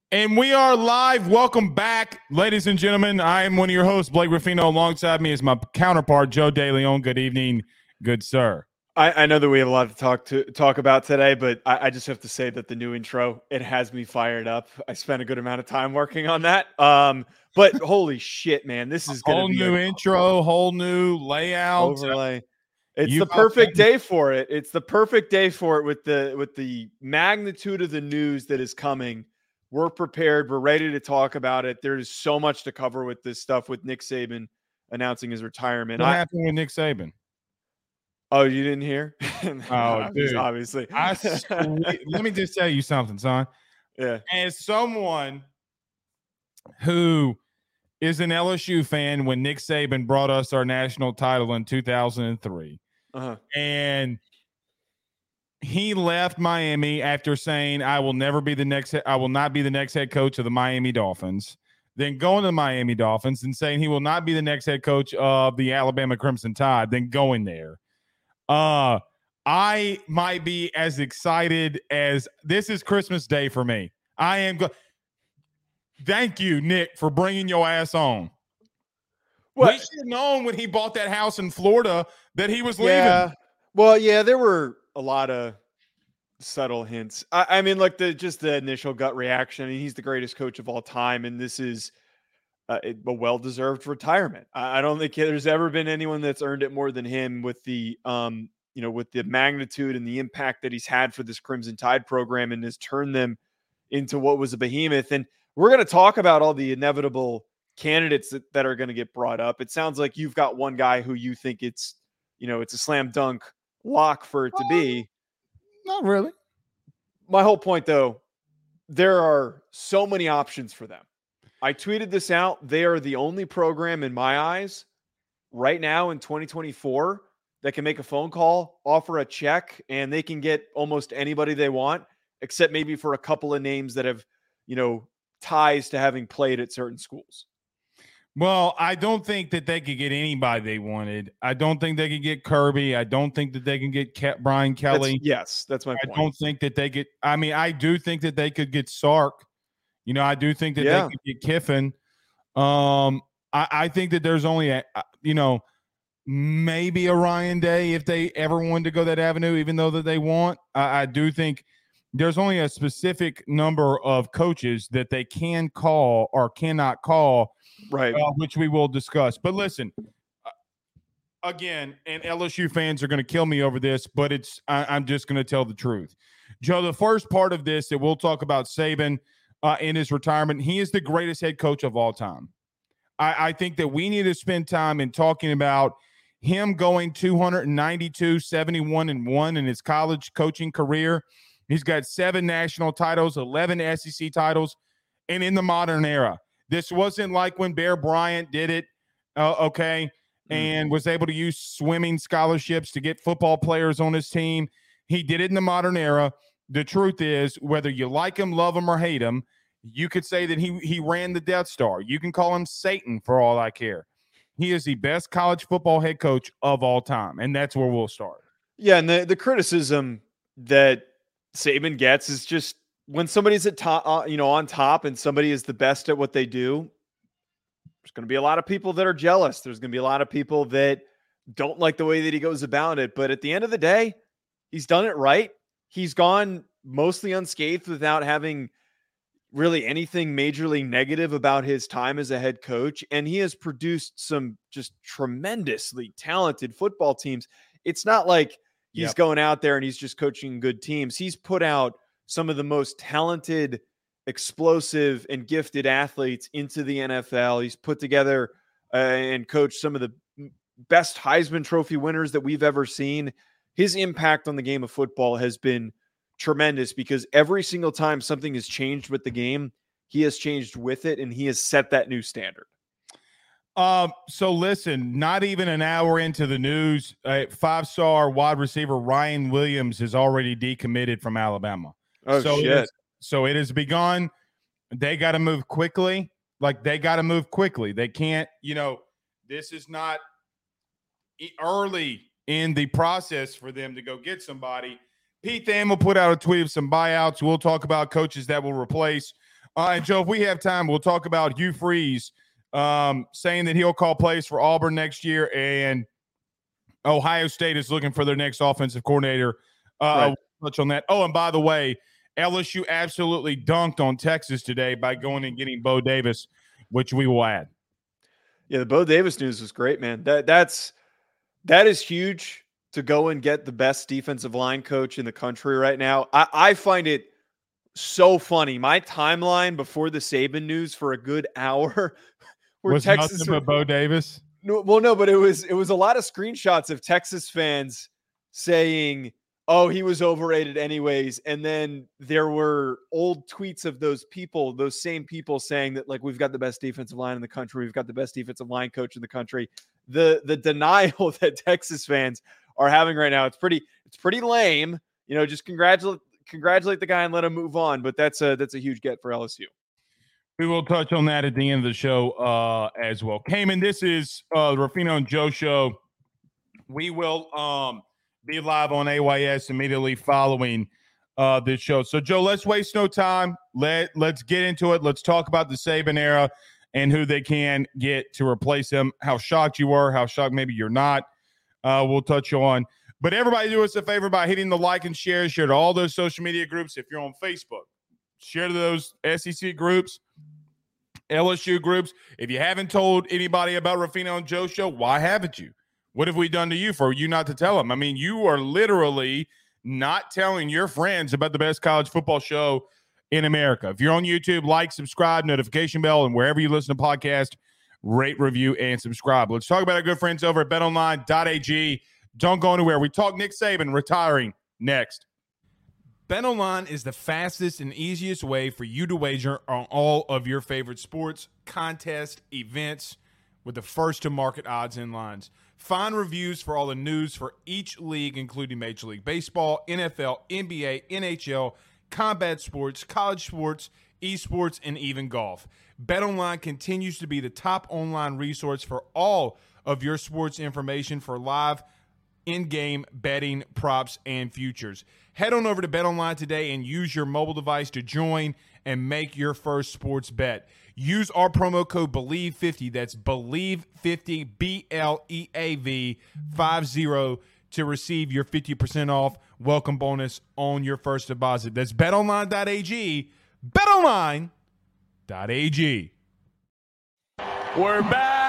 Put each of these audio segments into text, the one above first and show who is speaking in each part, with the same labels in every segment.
Speaker 1: And we are live. Welcome back, ladies and gentlemen. I am one of your hosts, Blake Ruffino. Alongside me is my counterpart, Joe DeLeon. Good evening, good sir.
Speaker 2: I know that we have a lot to talk about today, but I just have to say that the new intro, it has me fired up. I spent a good amount of time working on that. But holy shit, man, this is going to be
Speaker 1: a whole new intro, whole new layout,
Speaker 2: overlay. It's the perfect day for it. It's the perfect day for it with the magnitude of the news that is coming. We're prepared. We're ready to talk about it. There's so much to cover with this stuff with Nick Saban announcing his retirement.
Speaker 1: What happened with Nick Saban?
Speaker 2: Oh, you didn't hear?
Speaker 1: Oh, dude.
Speaker 2: Obviously.
Speaker 1: Let me just tell you something, son.
Speaker 2: Yeah.
Speaker 1: As someone who is an LSU fan when Nick Saban brought us our national title in 2003, and he left Miami after saying, I will not be the next head coach of the Miami Dolphins. Then going to the Miami Dolphins and saying he will not be the next head coach of the Alabama Crimson Tide, then going there. I might be as excited as this is Christmas Day for me. I am. Thank you, Nick, for bringing your ass on. What? We should have known when he bought that house in Florida that he was leaving.
Speaker 2: Well, yeah, there were a lot of subtle hints. I mean, like the initial gut reaction. I mean, he's the greatest coach of all time, and this is a well-deserved retirement. I don't think there's ever been anyone that's earned it more than him with the with the magnitude and the impact that he's had for this Crimson Tide program and has turned them into what was a behemoth. And we're going to talk about all the inevitable candidates that are going to get brought up. It sounds like you've got one guy who you think it's a slam dunk lock for it to be.
Speaker 1: Not really.
Speaker 2: My whole point, though, there are so many options for them. I tweeted this out. They are the only program in my eyes right now in 2024 that can make a phone call, offer a check, and they can get almost anybody they want, except maybe for a couple of names that have, ties to having played at certain schools.
Speaker 1: Well, I don't think that they could get anybody they wanted. I don't think they could get Kirby. I don't think that they can get Brian Kelly.
Speaker 2: That's my point.
Speaker 1: I don't think that they get – I mean, I do think that they could get Sark. I do think that they could get Kiffin. I think that there's only maybe a Ryan Day if they ever wanted to go that avenue, even though that they want. I do think there's only a specific number of coaches that they can call or cannot call,
Speaker 2: right?
Speaker 1: Which we will discuss. But listen, again, and LSU fans are going to kill me over this, but I'm just going to tell the truth. Joe, the first part of this that we'll talk about Saban in his retirement, he is the greatest head coach of all time. I think that we need to spend time in talking about him going 292, 71-1 in his college coaching career. He's got 7 national titles, 11 SEC titles, and in the modern era. This wasn't like when Bear Bryant did it, and was able to use swimming scholarships to get football players on his team. He did it in the modern era. The truth is, whether you like him, love him, or hate him, you could say that he ran the Death Star. You can call him Satan for all I care. He is the best college football head coach of all time, and that's where we'll start.
Speaker 2: Yeah, and the criticism that Saban gets is just when somebody's at top, on top, and somebody is the best at what they do, there's going to be a lot of people that are jealous. There's going to be a lot of people that don't like the way that he goes about it. But at the end of the day, he's done it right. He's gone mostly unscathed without having really anything majorly negative about his time as a head coach. And he has produced some just tremendously talented football teams. It's not like he's going out there and he's just coaching good teams. He's put out some of the most talented, explosive, and gifted athletes into the NFL. He's put together and coached some of the best Heisman Trophy winners that we've ever seen. His impact on the game of football has been tremendous because every single time something has changed with the game, he has changed with it, and he has set that new standard.
Speaker 1: So listen, not even an hour into the news, 5-star wide receiver Ryan Williams has already decommitted from Alabama.
Speaker 2: Oh, shit.
Speaker 1: So it has begun. They got to move quickly. They can't, this is not early in the process for them to go get somebody. Pete Thamel put out a tweet of some buyouts. We'll talk about coaches that will replace And Joe, if we have time, we'll talk about Hugh Freeze saying that he'll call plays for Auburn next year, and Ohio State is looking for their next offensive coordinator.
Speaker 2: Right.
Speaker 1: We'll touch on that. Oh, and by the way, LSU absolutely dunked on Texas today by going and getting Bo Davis, which we will add.
Speaker 2: Yeah, the Bo Davis news was great, man. That is huge to go and get the best defensive line coach in the country right now. I find it so funny. My timeline before the Saban news for a good hour where
Speaker 1: was
Speaker 2: Texas
Speaker 1: nothing but Bo Davis.
Speaker 2: No, well, no, but it was a lot of screenshots of Texas fans saying, "Oh, he was overrated anyways," and then there were old tweets of those same people saying that like we've got the best defensive line in the country, we've got the best defensive line coach in the country. The denial that Texas fans are having right now, it's pretty lame. You know, just congratulate the guy and let him move on. But that's a huge get for LSU.
Speaker 1: We will touch on that at the end of the show as well. Cayman, this is the Ruffino and Joe show. We will be live on AYS immediately following this show. So, Joe, let's waste no time. Let's get into it. Let's talk about the Saban era and who they can get to replace him. How shocked you were, how shocked maybe you're not. We'll touch on. But everybody do us a favor by hitting the like and share to all those social media groups. If you're on Facebook, share to those SEC groups, LSU groups. If you haven't told anybody about Ruffino and Joe show, why haven't you? What have we done to you for you not to tell them? I mean, you are literally not telling your friends about the best college football show in America. If you're on YouTube, like, subscribe, notification bell, and wherever you listen to podcasts, rate, review, and subscribe. Let's talk about our good friends over at betonline.ag. Don't go anywhere. We talk Nick Saban retiring next. BetOnline is the fastest and easiest way for you to wager on all of your favorite sports, contests, events with the first-to-market odds and lines. Find reviews for all the news for each league, including Major League Baseball, NFL, NBA, NHL, combat sports, college sports, esports, and even golf. BetOnline continues to be the top online resource for all of your sports information for live in-game betting, props, and futures. Head on over to BetOnline today and use your mobile device to join and make your first sports bet. Use our promo code BELIEVE50, that's BELIEVE50, BLEAV 50, to receive your 50% off welcome bonus on your first deposit. That's betonline.ag, betonline.ag. We're back.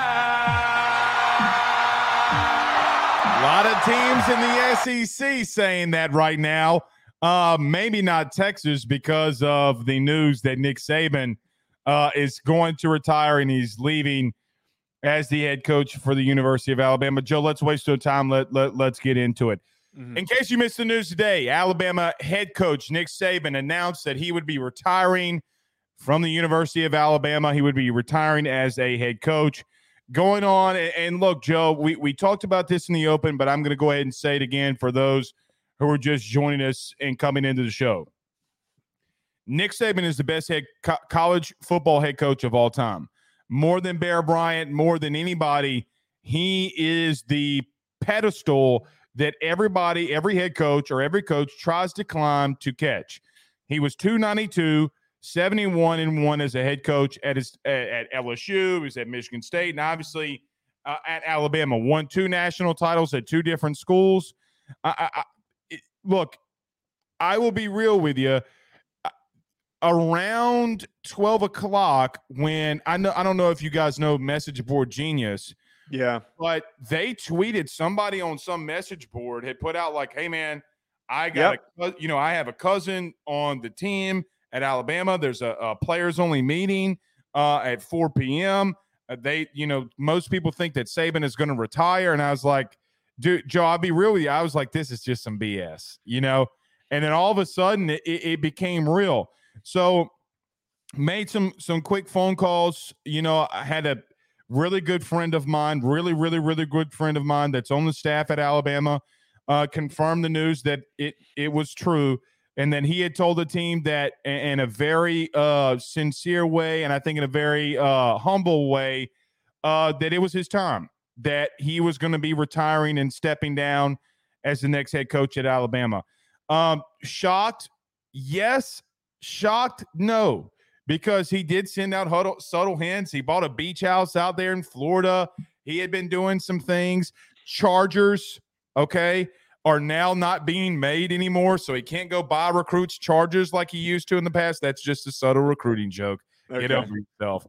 Speaker 1: A lot of teams in the SEC saying that right now. Maybe not Texas because of the news that Nick Saban is going to retire and he's leaving as the head coach for the University of Alabama. Joe, let's waste no time. Let's get into it. Mm-hmm. In case you missed the news today, Alabama head coach Nick Saban announced that he would be retiring from the University of Alabama. He would be retiring as a head coach. Going on, and look, Joe, we talked about this in the open, but I'm going to go ahead and say it again for those who are just joining us and coming into the show. Nick Saban is the best college football head coach of all time. More than Bear Bryant, more than anybody, he is the pedestal that every head coach or every coach tries to climb to catch. He was 292, 71-1 as a head coach at LSU. He was at Michigan State, and obviously at Alabama. Won 2 national titles at 2 different schools. Look, I will be real with you. Around 12 o'clock, when I don't know if you guys know Message Board Genius.
Speaker 2: Yeah.
Speaker 1: But they tweeted, somebody on some message board had put out like, hey, man, I have a cousin on the team at Alabama. There's a players-only meeting at 4 p.m. Most people think that Saban is going to retire. And I was like, dude, Joe, I'll be real with you. I was like, this is just some BS, And then all of a sudden, it became real. So made some quick phone calls. I had a really good friend of mine, really, really, really good friend of mine that's on the staff at Alabama, confirmed the news that it was true. And then he had told the team that in a very sincere way, and I think in a very humble way, that it was his time, that he was going to be retiring and stepping down as the next head coach at Alabama. Shocked? Yes. Shocked? No. because he did send out subtle hints. He bought a beach house out there in Florida. He had been doing some things. Chargers, okay, are now not being made anymore, so he can't go buy recruits Chargers like he used to in the past. That's just a subtle recruiting joke.
Speaker 2: Okay.
Speaker 1: Get over yourself.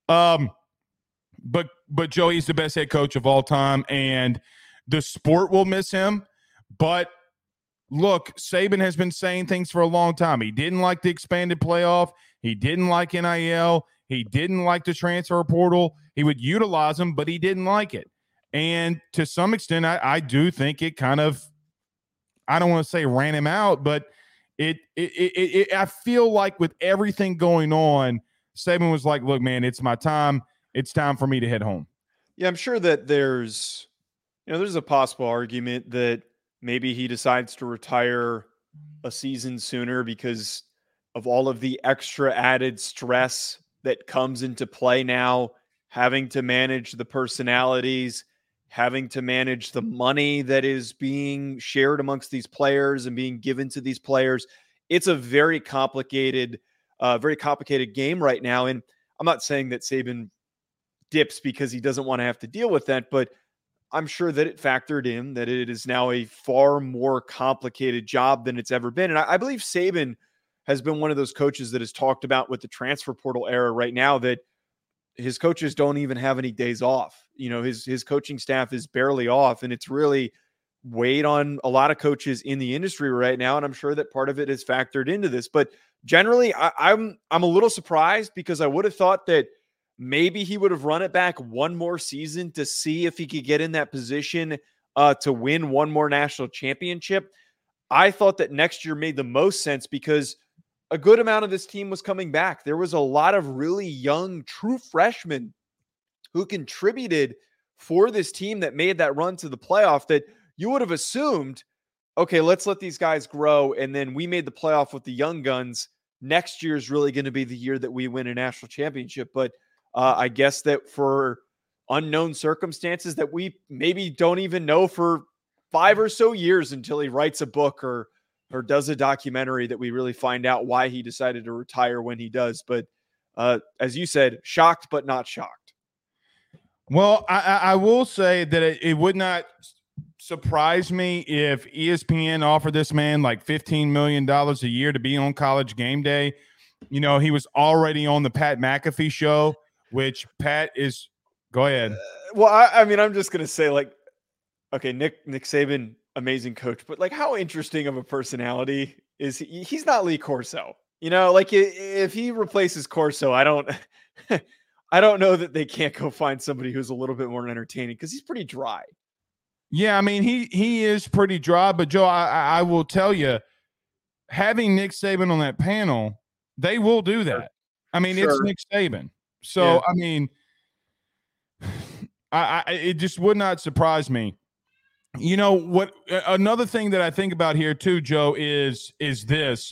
Speaker 1: But Joey's the best head coach of all time, and the sport will miss him. But look, Saban has been saying things for a long time. He didn't like the expanded playoff. He didn't like NIL. He didn't like the transfer portal. He would utilize them, but he didn't like it. And to some extent, I do think it kind of, I don't want to say ran him out, but I feel like with everything going on, Saban was like, look, man, it's my time. It's time for me to head home.
Speaker 2: Yeah, I'm sure that there's a possible argument that maybe he decides to retire a season sooner because of all of the extra added stress that comes into play now, having to manage the personalities, having to manage the money that is being shared amongst these players and being given to these players. It's a very complicated game right now. And I'm not saying that Saban dips because he doesn't want to have to deal with that, but I'm sure that it factored in that it is now a far more complicated job than it's ever been. And I believe Saban has been one of those coaches that has talked about with the transfer portal era right now that his coaches don't even have any days off. You know, his coaching staff is barely off, and it's really weighed on a lot of coaches in the industry right now. And I'm sure that part of it is factored into this, but generally I'm a little surprised because I would have thought that maybe he would have run it back one more season to see if he could get in that position to win one more national championship. I thought that next year made the most sense because a good amount of this team was coming back. There was a lot of really young, true freshmen who contributed for this team that made that run to the playoff that you would have assumed, okay, let's let these guys grow. And then we made the playoff with the young guns. Next year is really going to be the year that we win a national championship. But I guess that for unknown circumstances that we maybe don't even know for 5 or so years until he writes a book or does a documentary that we really find out why he decided to retire when he does. But as you said, shocked but not shocked.
Speaker 1: Well, I will say that it would not surprise me if ESPN offered this man like $15 million a year to be on College Game Day. You know, he was already on the Pat McAfee show, which Pat is – go ahead.
Speaker 2: Well, I mean, I'm just going to say, like, okay, Nick Saban, amazing coach, but, like, how interesting of a personality is he? He's not Lee Corso. You know, like, if he replaces Corso, I don't know that they can't go find somebody who's a little bit more entertaining because he's pretty dry.
Speaker 1: Yeah, I mean, he is pretty dry, but, Joe, I will tell you, having Nick Saban on that panel, they will do that. I mean, It's Nick Saban. So, yeah. I mean, it just would not surprise me. You know what? Another thing that I think about here too, Joe, is this.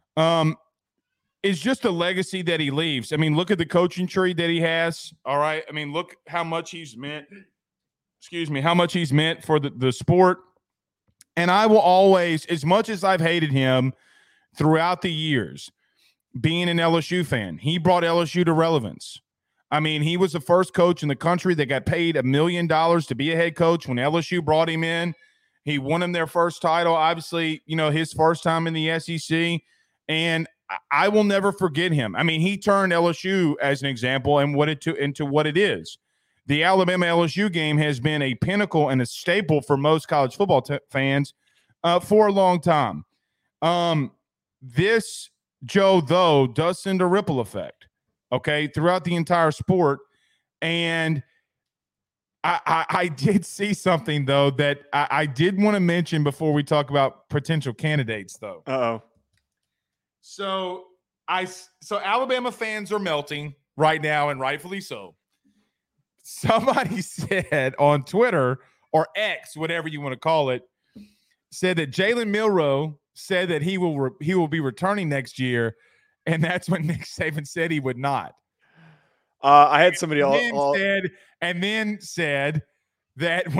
Speaker 1: Is just the legacy that he leaves. I mean, look at the coaching tree that he has. All right. I mean, look how much he's meant. How much he's meant for the sport. And I will always, as much as I've hated him throughout the years, being an LSU fan, he brought LSU to relevance. I mean, he was the first coach in the country that got paid $1 million to be a head coach when LSU brought him in. He won them their first title, obviously, you know, his first time in the SEC. And I will never forget him. I mean, he turned LSU as an example and into what it is. The Alabama LSU game has been a pinnacle and a staple for most college football fans for a long time. This, Joe, though, does send a ripple effect, okay, throughout the entire sport. And I did see something, though, that I did want to mention before we talk about potential candidates, though.
Speaker 2: Uh-oh.
Speaker 1: So Alabama fans are melting right now, and rightfully so. Somebody said on Twitter or X, whatever you want to call it, said that Jalen Milroe said that he will be returning next year, and that's when Nick Saban said he would not.
Speaker 2: I had somebody
Speaker 1: then said that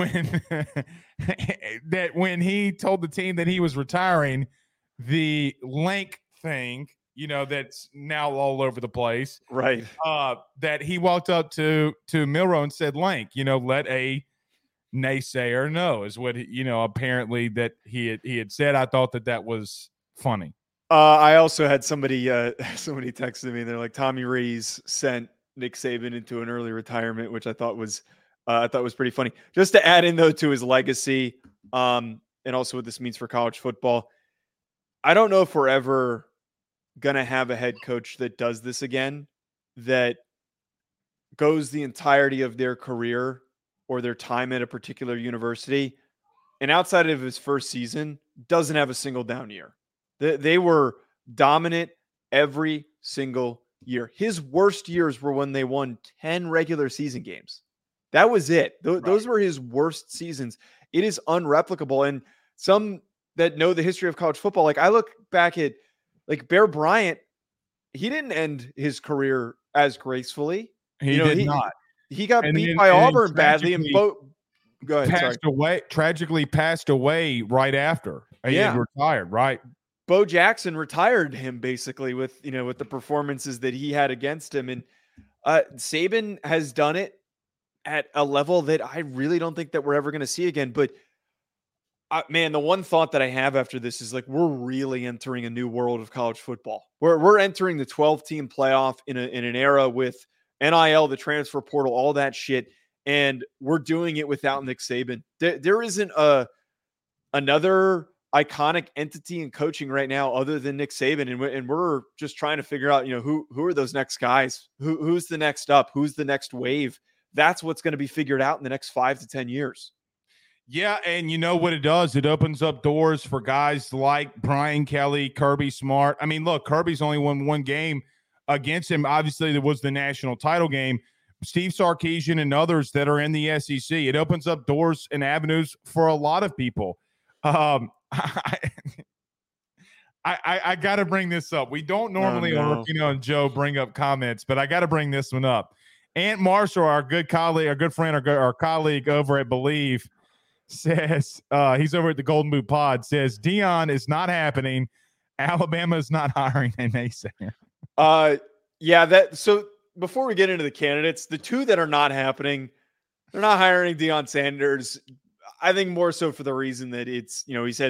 Speaker 1: when he told the team that he was retiring, the link thing that's now all over the place.
Speaker 2: Right.
Speaker 1: That he walked up to Milroe and said, Lank, let a naysayer know, is what apparently that he had said. I thought that was funny.
Speaker 2: I also had somebody texted me. They're like, Tommy Rees sent Nick Saban into an early retirement, which I thought was pretty funny. Just to add in though to his legacy, and also what this means for college football. I don't know if we're ever gonna have a head coach that does this again, that goes the entirety of their career or their time at a particular university, and outside of his first season, doesn't have a single down year. They were dominant every single year. His worst years were when they won 10 regular season games. That was it. Those were his worst seasons. It is unreplicable. And some that know the history of college football, like I look back at like Bear Bryant, he didn't end his career as gracefully.
Speaker 1: He did not.
Speaker 2: He got beat by Auburn badly, and go ahead.
Speaker 1: Tragically passed away right after he had retired. Right.
Speaker 2: Bo Jackson retired him basically with the performances that he had against him. And Saban has done it at a level that I really don't think that we're ever going to see again. But man, the one thought that I have after this is like, we're really entering a new world of college football. We're entering the 12-team playoff in an era with NIL, the transfer portal, all that shit. And we're doing it without Nick Saban. There isn't another iconic entity in coaching right now other than Nick Saban, and we're just trying to figure out who are those next guys, who's the next up, who's the next wave. That's what's going to be figured out in the next 5 to 10 years.
Speaker 1: Yeah, and you know what it does? It opens up doors for guys like Brian Kelly, Kirby Smart. I mean, look, Kirby's only won one game against him. Obviously, there was the national title game. Steve Sarkisian and others that are in the SEC. It opens up doors and avenues for a lot of people. I got to bring this up. We don't normally, on Joe, bring up comments, but I got to bring this one up. Ant Marshall, our good colleague, our good friend, our colleague over at Believe, says he's over at the Golden Boot Pod. Says Deion is not happening. Alabama is not hiring a naysayer.
Speaker 2: So before we get into the candidates, the two that are not happening, they're not hiring Deion Sanders. I think more so for the reason that it's,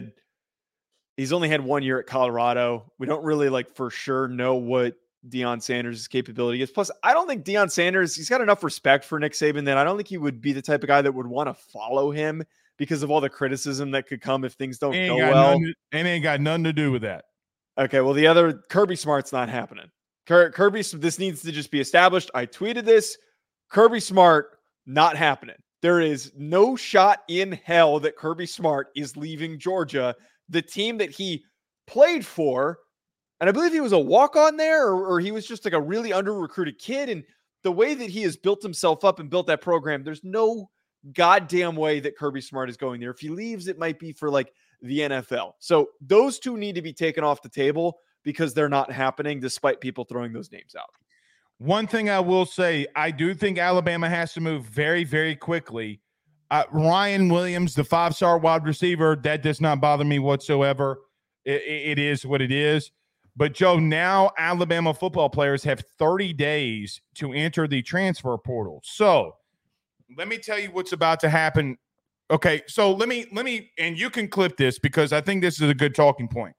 Speaker 2: he's only had 1 year at Colorado. We don't really for sure know what Deion Sanders' capability is. Plus, I don't think Deion Sanders, he's got enough respect for Nick Saban that I don't think he would be the type of guy that would want to follow him because of all the criticism that could come if things don't go well.
Speaker 1: And ain't got nothing to do with that.
Speaker 2: Okay, well, the other, Kirby Smart's not happening. Kirby, this needs to just be established. I tweeted this. Kirby Smart, not happening. There is no shot in hell that Kirby Smart is leaving Georgia, the team that he played for. And I believe he was a walk-on there, or he was just like a really under-recruited kid. And the way that he has built himself up and built that program, there's no goddamn way that Kirby Smart is going there. If he leaves, it might be for the NFL. So those two need to be taken off the table because they're not happening despite people throwing those names out.
Speaker 1: One thing I will say, I do think Alabama has to move very, very quickly. Ryan Williams, the 5-star wide receiver, that does not bother me whatsoever. It is what it is. But, Joe, now Alabama football players have 30 days to enter the transfer portal. So let me tell you what's about to happen. Okay, so let me, and you can clip this because I think this is a good talking point.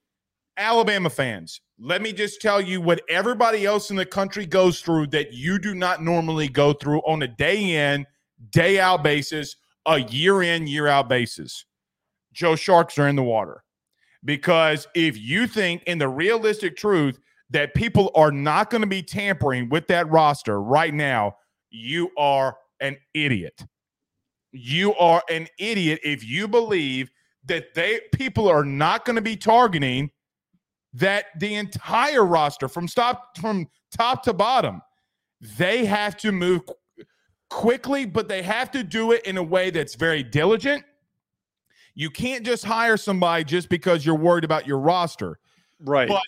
Speaker 1: Alabama fans, let me just tell you what everybody else in the country goes through that you do not normally go through on a day in, day out basis, a year in, year out basis. Joe, sharks are in the water. Because if you think in the realistic truth that people are not going to be tampering with that roster right now, you are an idiot. You are an idiot if you believe that people are not going to be targeting that the entire roster from top to bottom. They have to move quickly, but they have to do it in a way that's very diligent. You can't just hire somebody just because you're worried about your roster.
Speaker 2: Right.
Speaker 1: But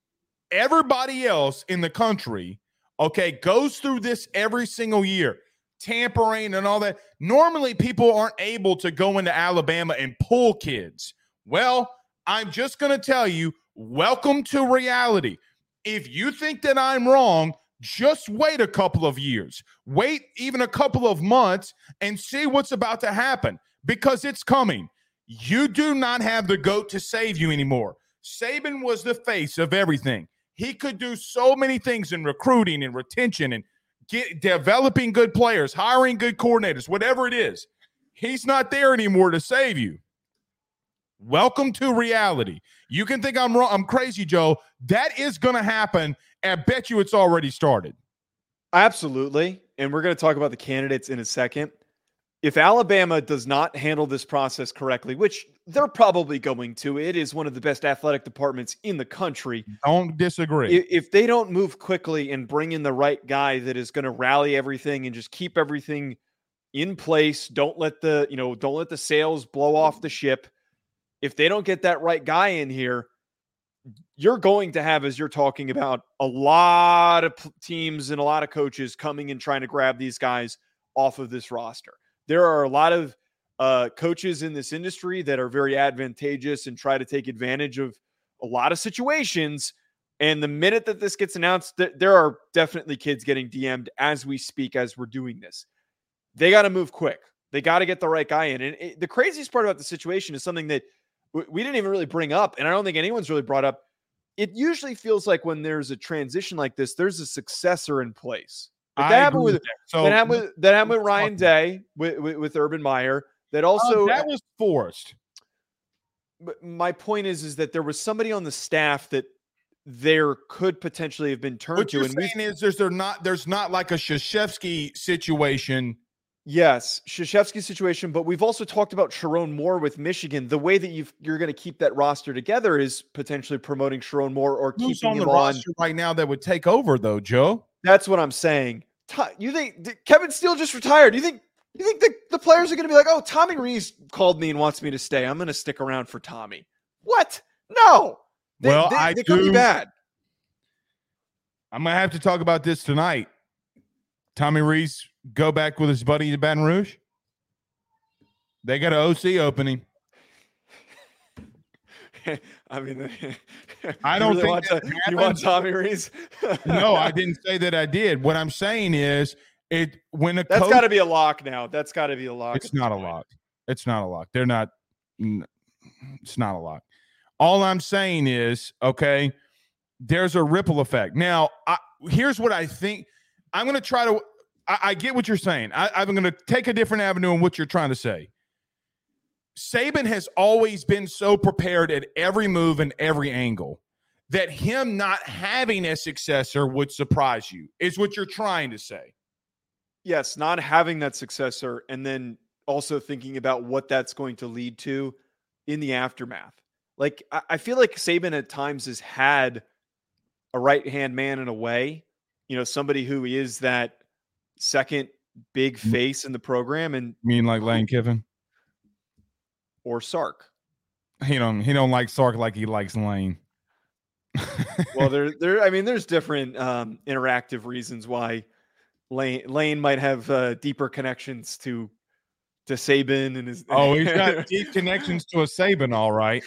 Speaker 1: everybody else in the country, goes through this every single year, tampering and all that. Normally, people aren't able to go into Alabama and pull kids. Well, I'm just going to tell you, welcome to reality. If you think that I'm wrong, just wait a couple of years. Wait even a couple of months and see what's about to happen, because it's coming. You do not have the GOAT to save you anymore. Saban was the face of everything. He could do so many things in recruiting and retention and developing good players, hiring good coordinators, whatever it is. He's not there anymore to save you. Welcome to reality. You can think I'm wrong. I'm crazy, Joe. That is going to happen. And I bet you it's already started.
Speaker 2: Absolutely. And we're going to talk about the candidates in a second. If Alabama does not handle this process correctly, which they're probably going to, it is one of the best athletic departments in the country.
Speaker 1: Don't disagree.
Speaker 2: If they don't move quickly and bring in the right guy that is going to rally everything and just keep everything in place, don't let the sails blow off the ship. If they don't get that right guy in here, you're going to have, as you're talking about, a lot of teams and a lot of coaches coming and trying to grab these guys off of this roster. There are a lot of coaches in this industry that are very advantageous and try to take advantage of a lot of situations. And the minute that this gets announced, there are definitely kids getting DM'd as we speak, as we're doing this. They got to move quick. They got to get the right guy in. And the craziest part about the situation is something that we didn't even really bring up, and I don't think anyone's really brought up. It usually feels like when there's a transition like this, there's a successor in place. Like that happened with Ryan Day, with Urban Meyer. That also
Speaker 1: that was forced.
Speaker 2: But my point is that there was somebody on the staff that there could potentially have been turned to.
Speaker 1: What you're saying is there's not like a Krzyzewski situation.
Speaker 2: Yes, Krzyzewski situation, but we've also talked about Sharon Moore with Michigan. The way that you're going to keep that roster together is potentially promoting Sharon Moore or
Speaker 1: Who's
Speaker 2: keeping
Speaker 1: on
Speaker 2: him
Speaker 1: the roster right now that would take over, though, Joe?
Speaker 2: That's what I'm saying. You think Kevin Steele just retired? You think the players are going to be like, oh, Tommy Rees called me and wants me to stay. I'm going to stick around for Tommy. What? No. They could be bad.
Speaker 1: I'm going to have to talk about this tonight. Tommy Rees go back with his buddy to Baton Rouge. They got an OC opening.
Speaker 2: I mean,
Speaker 1: I don't
Speaker 2: really
Speaker 1: think
Speaker 2: you want Tommy Rees.
Speaker 1: No, I didn't say that I did. What I'm saying is, that's
Speaker 2: got to be a lock now. That's got to be a lock.
Speaker 1: It's not a lock. It's not a lock. They're not. It's not a lock. All I'm saying is, okay, there's a ripple effect. Now, here's what I think. I'm going to try to. I get what you're saying. I'm going to take a different avenue in what you're trying to say. Saban has always been so prepared at every move and every angle that him not having a successor would surprise you, is what you're trying to say.
Speaker 2: Yes, not having that successor and then also thinking about what that's going to lead to in the aftermath. Like, I feel like Saban at times has had a right-hand man in a way, somebody who is that second big face in the program. And
Speaker 1: you mean like Lane Kiffin
Speaker 2: or Sark?
Speaker 1: He don't like Sark like he likes Lane.
Speaker 2: Well, there's different interactive reasons why Lane might have deeper connections to Saban and his.
Speaker 1: Oh, he's got deep connections to a Saban, all right.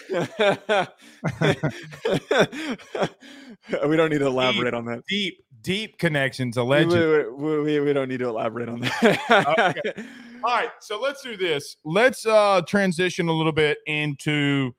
Speaker 2: We don't need to elaborate on that.
Speaker 1: Deep connections, allegedly.
Speaker 2: We don't need to elaborate on that.
Speaker 1: Okay. All right, so let's do this. Let's transition a little bit into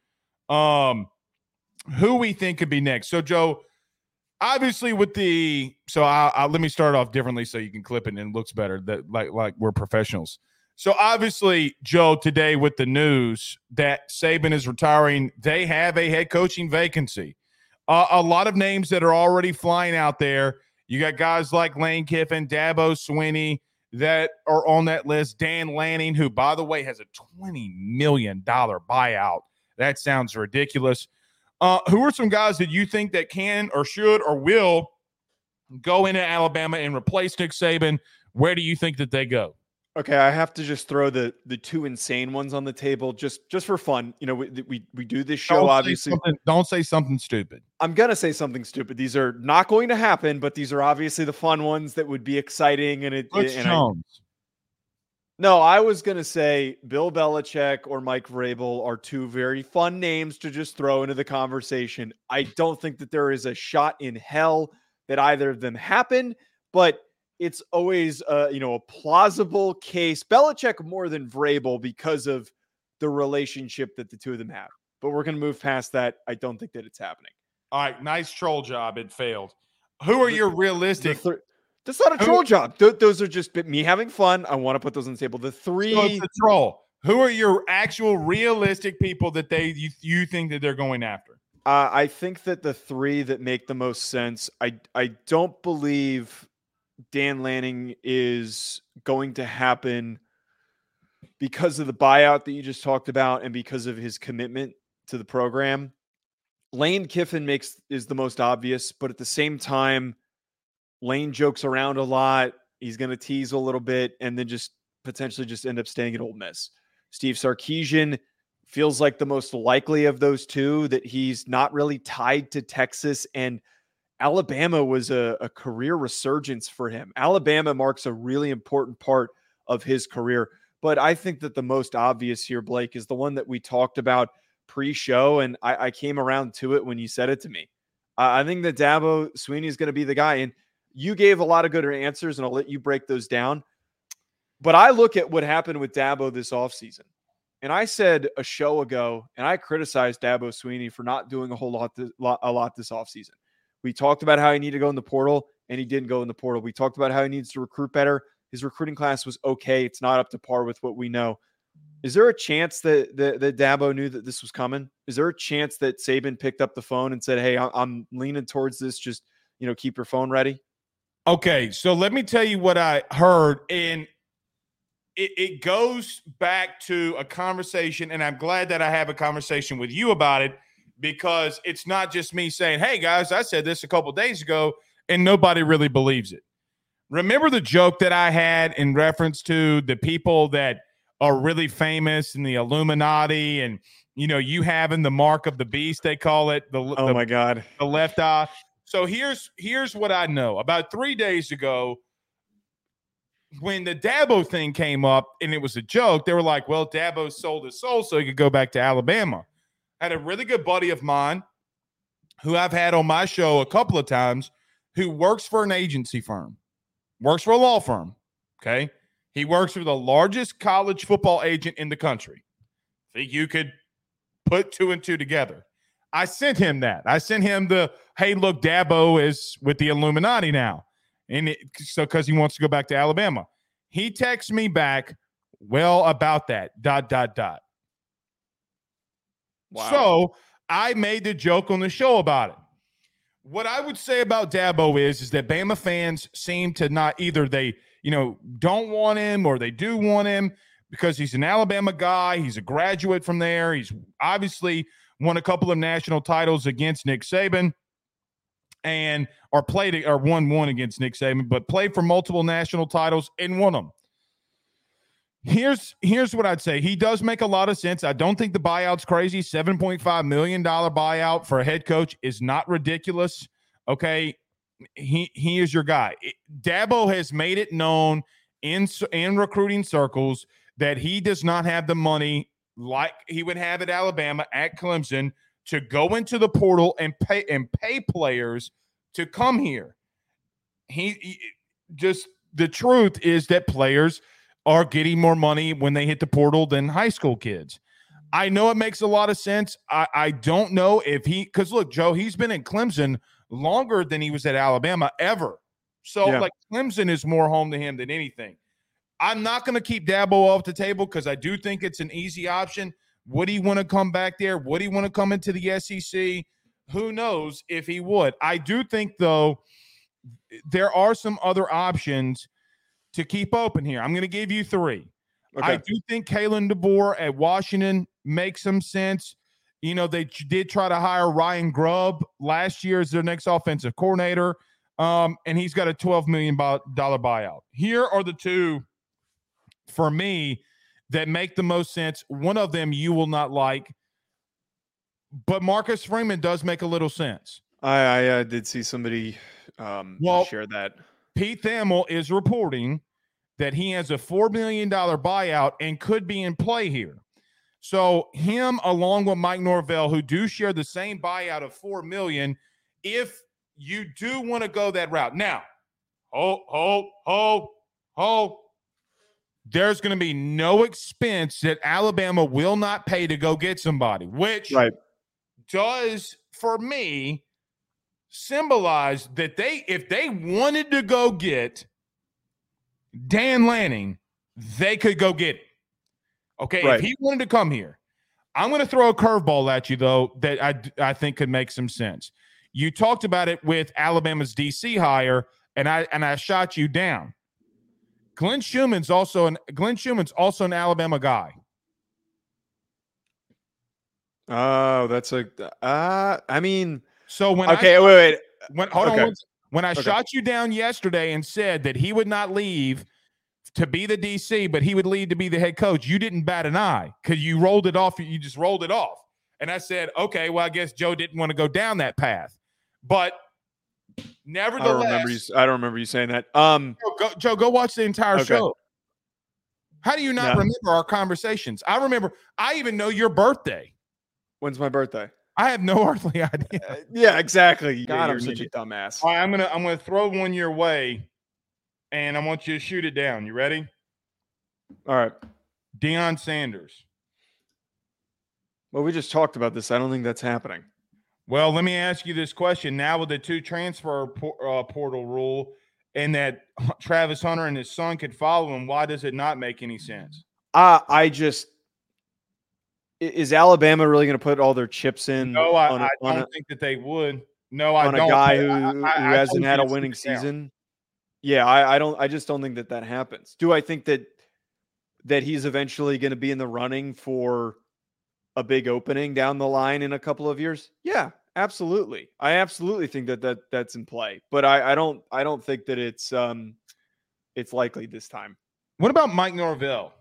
Speaker 1: who we think could be next. So, Joe, obviously let me start off differently so you can clip it and it looks better. That like we're professionals. So obviously, Joe, today with the news that Saban is retiring, they have a head coaching vacancy. A lot of names that are already flying out there. You got guys like Lane Kiffin, Dabo Swinney that are on that list. Dan Lanning, who, by the way, has a $20 million buyout. That sounds ridiculous. Who are some guys that you think that can or should or will go into Alabama and replace Nick Saban? Where do you think that they go?
Speaker 2: Okay, I have to just throw the two insane ones on the table just for fun. We do this show, obviously.
Speaker 1: Don't say something stupid.
Speaker 2: I'm going to say something stupid. These are not going to happen, but these are obviously the fun ones that would be exciting. And
Speaker 1: Jones.
Speaker 2: No, I was going to say Bill Belichick or Mike Vrabel are two very fun names to just throw into the conversation. I don't think that there is a shot in hell that either of them happen, but it's always a plausible case. Belichick more than Vrabel because of the relationship that the two of them have. But we're going to move past that. I don't think that it's happening.
Speaker 1: All right, nice troll job. It failed. Who are your realistic?
Speaker 2: That's not a troll job. Those are just me having fun. I want to put those on the table. The three.
Speaker 1: So it's a troll. Who are your actual realistic people that you think that they're going after?
Speaker 2: I think that the three that make the most sense. I don't believe Dan Lanning is going to happen because of the buyout that you just talked about and because of his commitment to the program. Lane Kiffin is the most obvious, but at the same time, Lane jokes around a lot. He's going to tease a little bit and then just potentially just end up staying at Ole Miss. Steve Sarkisian feels like the most likely of those two, that he's not really tied to Texas, and Alabama was a career resurgence for him. Alabama marks a really important part of his career. But I think that the most obvious here, Blake, is the one that we talked about pre-show, and I came around to it when you said it to me. I think that Dabo Swinney is going to be the guy, and you gave a lot of good answers, and I'll let you break those down. But I look at what happened with Dabo this offseason, and I said a show ago, and I criticized Dabo Swinney for not doing a lot this offseason. We talked about how he needed to go in the portal, and he didn't go in the portal. We talked about how he needs to recruit better. His recruiting class was okay. It's not up to par with what we know. Is there a chance that Dabo knew that this was coming? Is there a chance that Saban picked up the phone and said, hey, I'm leaning towards this. Just, keep your phone ready?
Speaker 1: Okay, so let me tell you what I heard, and it goes back to a conversation, and I'm glad that I have a conversation with you about it, because it's not just me saying, hey, guys, I said this a couple days ago, and nobody really believes it. Remember the joke that I had in reference to the people that are really famous in the Illuminati, and, you having the mark of the beast, they call it.
Speaker 2: My God.
Speaker 1: The left eye. So here's what I know. About 3 days ago, when the Dabo thing came up and it was a joke, they were like, well, Dabo sold his soul so he could go back to Alabama. I had a really good buddy of mine who I've had on my show a couple of times who works for an agency firm, works for a law firm, okay? He works for the largest college football agent in the country. Think you could put two and two together. I sent him that. I sent him hey, look, Dabo is with the Illuminati now. And so because he wants to go back to Alabama. He texts me back, well, about that, ... Wow. So I made the joke on the show about it. What I would say about Dabo is that Bama fans seem to not either they, don't want him or they do want him because he's an Alabama guy. He's a graduate from there. He's obviously won a couple of national titles against Nick Saban won one against Nick Saban, but played for multiple national titles and won them. Here's what I'd say. He does make a lot of sense. I don't think the buyout's crazy. $7.5 million buyout for a head coach is not ridiculous. Okay. He is your guy. Dabo has made it known in recruiting circles that he does not have the money like he would have at Alabama, at Clemson, to go into the portal and pay players to come here. The truth is that players are getting more money when they hit the portal than high school kids. I know it makes a lot of sense. I don't know if because look, Joe, he's been in Clemson longer than he was at Alabama ever. So Clemson is more home to him than anything. I'm not going to keep Dabo off the table because I do think it's an easy option. Would he want to come back there? Would he want to come into the SEC? Who knows if he would. I do think, though, there are some other options to keep open here. I'm going to give you three. Okay. I do think Kalen DeBoer at Washington makes some sense. They did try to hire Ryan Grubb last year as their next offensive coordinator, and he's got a $12 million buyout. Here are the two, for me, that make the most sense. One of them you will not like, but Marcus Freeman does make a little sense.
Speaker 2: I did see somebody share that.
Speaker 1: Pete Thamel is reporting that he has a $4 million buyout and could be in play here. So him along with Mike Norvell, who do share the same buyout of $4 million, if you do want to go that route. Now, there's going to be no expense that Alabama will not pay to go get somebody, which does, for me, symbolize that if they wanted to go get Dan Lanning, they could go get it. Okay, if he wanted to come here, I'm going to throw a curveball at you, though, that I think could make some sense. You talked about it with Alabama's DC hire, and I shot you down. Glenn Schumann's also an Alabama guy.
Speaker 2: Oh, that's I mean,
Speaker 1: so when
Speaker 2: wait.
Speaker 1: When I shot you down yesterday and said that he would not leave to be the DC, but he would leave to be the head coach, you didn't bat an eye because you rolled it off. You just rolled it off. And I said, okay, well, I guess Joe didn't want to go down that path. But nevertheless,
Speaker 2: I don't remember you saying that.
Speaker 1: Joe, go watch the entire show. How do you not remember our conversations? I remember. I even know your birthday.
Speaker 2: When's my birthday?
Speaker 1: I have no earthly idea.
Speaker 2: Yeah, exactly. God, I'm such a dumbass.
Speaker 1: All right, I'm gonna throw one your way, and I want you to shoot it down. You ready?
Speaker 2: All right.
Speaker 1: Deion Sanders.
Speaker 2: Well, we just talked about this. I don't think that's happening.
Speaker 1: Well, let me ask you this question. Now with the 2 transfer portal rule and that Travis Hunter and his son could follow him, why does it not make any sense?
Speaker 2: Is Alabama really going to put all their chips in?
Speaker 1: No, I don't think that they would. No, I don't.
Speaker 2: On a guy who hasn't had a winning season? Yeah, I just don't think that happens. Do I think that he's eventually going to be in the running for a big opening down the line in a couple of years? Yeah, absolutely. I absolutely think that's in play, but I don't think that it's likely this time.
Speaker 1: What about Mike Norvell?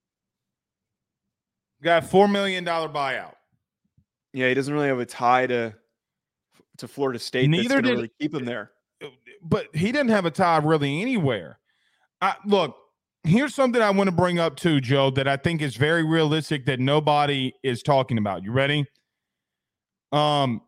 Speaker 1: Got a $4 million buyout.
Speaker 2: Yeah, he doesn't really have a tie to Florida State. Neither did really keep him there.
Speaker 1: But he didn't have a tie really anywhere. Look, here's something I want to bring up too, Joe, that I think is very realistic that nobody is talking about. You ready? Let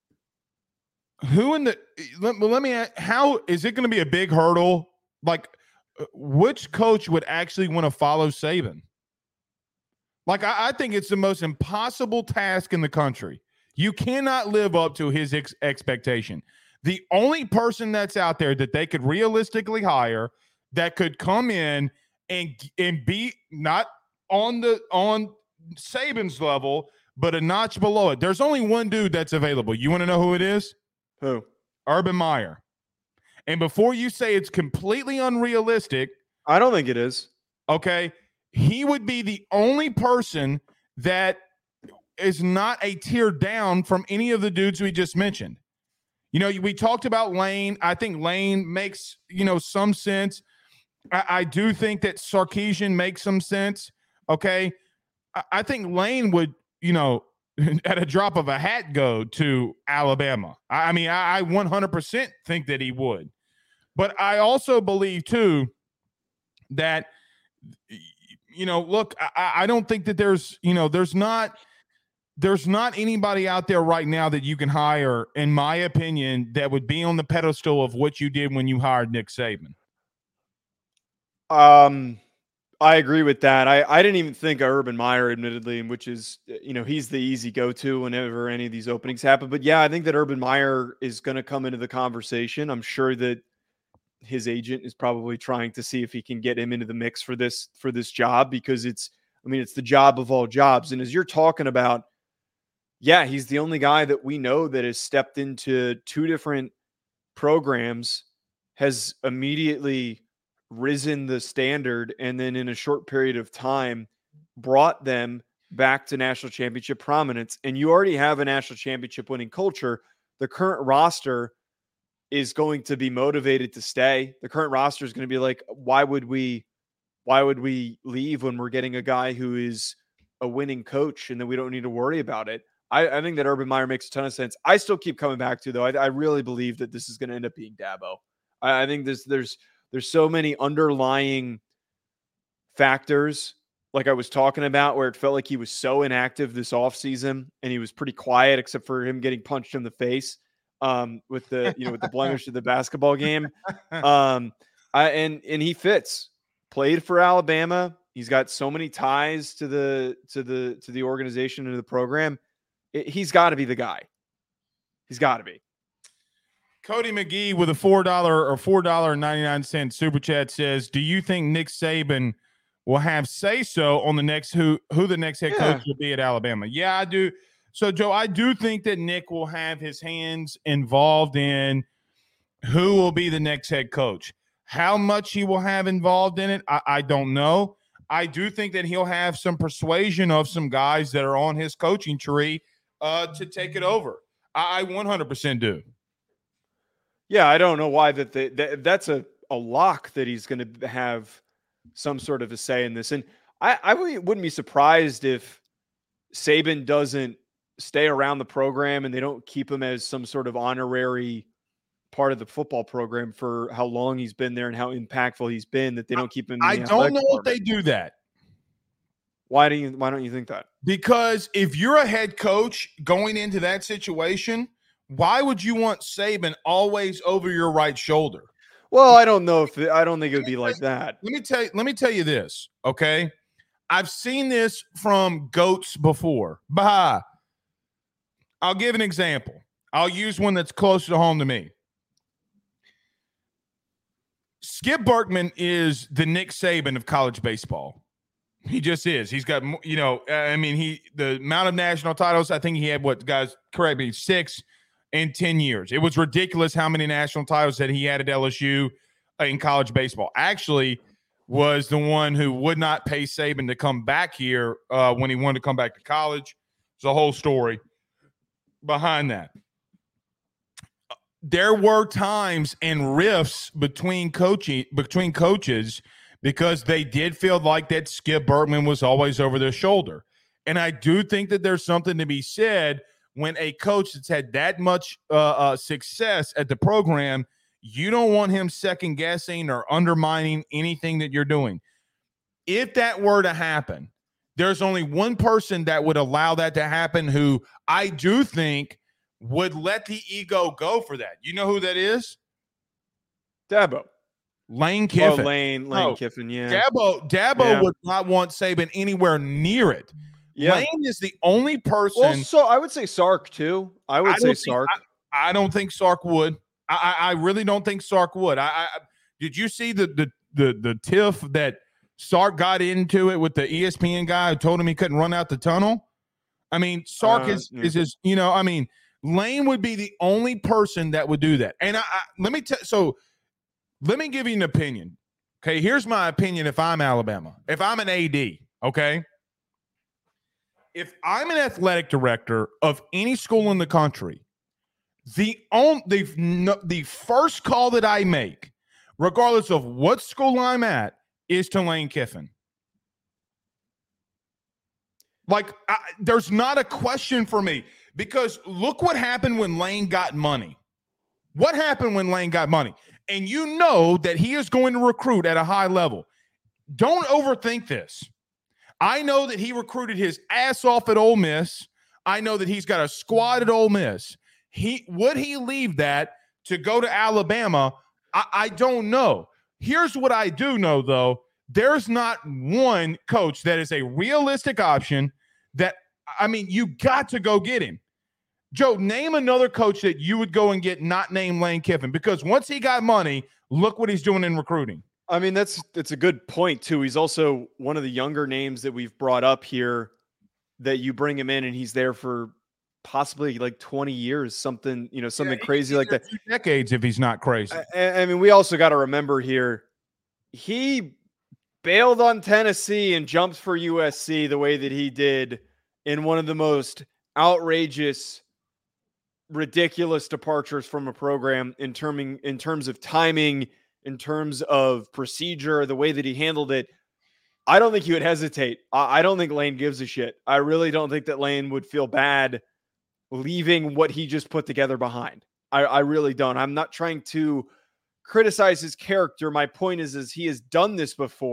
Speaker 1: me ask, how is it going to be a big hurdle? Like, which coach would actually want to follow Saban? Like, I think it's the most impossible task in the country. You cannot live up to his expectation. The only person that's out there that they could realistically hire that could come in and be not on Saban's level, but a notch below it. There's only one dude that's available. You want to know who it is?
Speaker 2: Who?
Speaker 1: Urban Meyer. And before you say it's completely unrealistic,
Speaker 2: I don't think it is.
Speaker 1: Okay. He would be the only person that is not a tier down from any of the dudes we just mentioned. You know, we talked about Lane. I think Lane makes, some sense. I do think that Sarkisian makes some sense. Okay. I think Lane would, at a drop of a hat go to Alabama. I mean, I 100% think that he would. But I also believe, too, that – look, I don't think that there's not anybody out there right now that you can hire, in my opinion, that would be on the pedestal of what you did when you hired Nick Saban.
Speaker 2: I agree with that. I didn't even think of Urban Meyer, admittedly, which is, he's the easy go-to whenever any of these openings happen. But yeah, I think that Urban Meyer is going to come into the conversation. I'm sure that his agent is probably trying to see if he can get him into the mix for this job, because it's the job of all jobs. And as you're talking about, yeah, he's the only guy that we know that has stepped into 2 different programs, has immediately risen the standard, and then in a short period of time brought them back to national championship prominence. And you already have a national championship winning culture. The current roster is going to be motivated to stay. The current roster is going to be like, why would we leave when we're getting a guy who is a winning coach and then we don't need to worry about it? I think that Urban Meyer makes a ton of sense. I still keep coming back to, though, I really believe that this is going to end up being Dabo. I think there's so many underlying factors like I was talking about, where it felt like he was so inactive this offseason and he was pretty quiet except for him getting punched in the face with the blemish of the basketball game. And he fits. Played for Alabama. He's got so many ties to the organization and the program. He's got to be the guy. He's got to be.
Speaker 1: Cody McGee with a $4.99 super chat says, "Do you think Nick Saban will have say so on the next who the next head coach will be at Alabama?" Yeah, I do. So, Joe, I do think that Nick will have his hands involved in who will be the next head coach. How much he will have involved in it, I don't know. I do think that he'll have some persuasion of some guys that are on his coaching tree to take it over. I 100% do.
Speaker 2: Yeah, I don't know why that's a lock that he's going to have some sort of a say in this. And I wouldn't be surprised if Saban doesn't stay around the program and they don't keep him as some sort of honorary part of the football program for how long he's been there and how impactful he's been, that they don't keep him in
Speaker 1: I don't know if they do that.
Speaker 2: Why don't you think that?
Speaker 1: Because if you're a head coach going into that situation, why would you want Saban always over your right shoulder?
Speaker 2: Well, I don't think it would be like that.
Speaker 1: Let me tell you this, okay? I've seen this from goats before. Bah. I'll give an example. I'll use one that's closer to home to me. Skip Bertman is the Nick Saban of college baseball. He just is. He's got, the amount of national titles, I think he had, guys, correct me, 6 in 10 years. It was ridiculous how many national titles that he had at LSU in college baseball. Actually, was the one who would not pay Saban to come back here when he wanted to come back to college. There's a whole story behind that. There were times and rifts between coaches because they did feel like that Skip Bertman was always over their shoulder. And I do think that there's something to be said when a coach that's had that much success at the program, you don't want him second guessing or undermining anything that you're doing. If that were to happen, there's only one person that would allow that to happen who I do think would let the ego go for that. You know who that is?
Speaker 2: Dabo.
Speaker 1: Lane Kiffin.
Speaker 2: Oh, Lane Kiffin, yeah.
Speaker 1: Dabo would not want Saban anywhere near it. Yeah. Lane is the only person.
Speaker 2: Well, so I would say Sark too. I say Sark.
Speaker 1: I don't think Sark would. I really don't think Sark would. Did you see the tiff that Sark got into it with the ESPN guy who told him he couldn't run out the tunnel? I mean, Sark is his, Lane would be the only person that would do that. And let me give you an opinion. Okay, here's my opinion if I'm Alabama. If I'm an AD, okay? If I'm an athletic director of any school in the country, the first call that I make, regardless of what school I'm at, is to Lane Kiffin. There's not a question for me. Because look what happened when Lane got money. What happened when Lane got money? And you know that he is going to recruit at a high level. Don't overthink this. I know that he recruited his ass off at Ole Miss. I know that he's got a squad at Ole Miss. Would he leave that to go to Alabama? I don't know. Here's what I do know, though. There's not one coach that is a realistic option that, you got to go get him. Joe, name another coach that you would go and get not named Lane Kiffin, because once he got money, look what he's doing in recruiting.
Speaker 2: I mean, it's a good point, too. He's also one of the younger names that we've brought up here that you bring him in and he's there for possibly like 20 years, something crazy like that.
Speaker 1: 2 decades if he's not crazy.
Speaker 2: I mean, we also got to remember here, he bailed on Tennessee and jumped for USC the way that he did in one of the most outrageous, ridiculous departures from a program in terms of timing, in terms of procedure, the way that he handled it. I don't think he would hesitate. I don't think Lane gives a shit. I really don't think that Lane would feel bad leaving what he just put together behind. I really don't. I'm not trying to criticize his character. My point is he has done this before,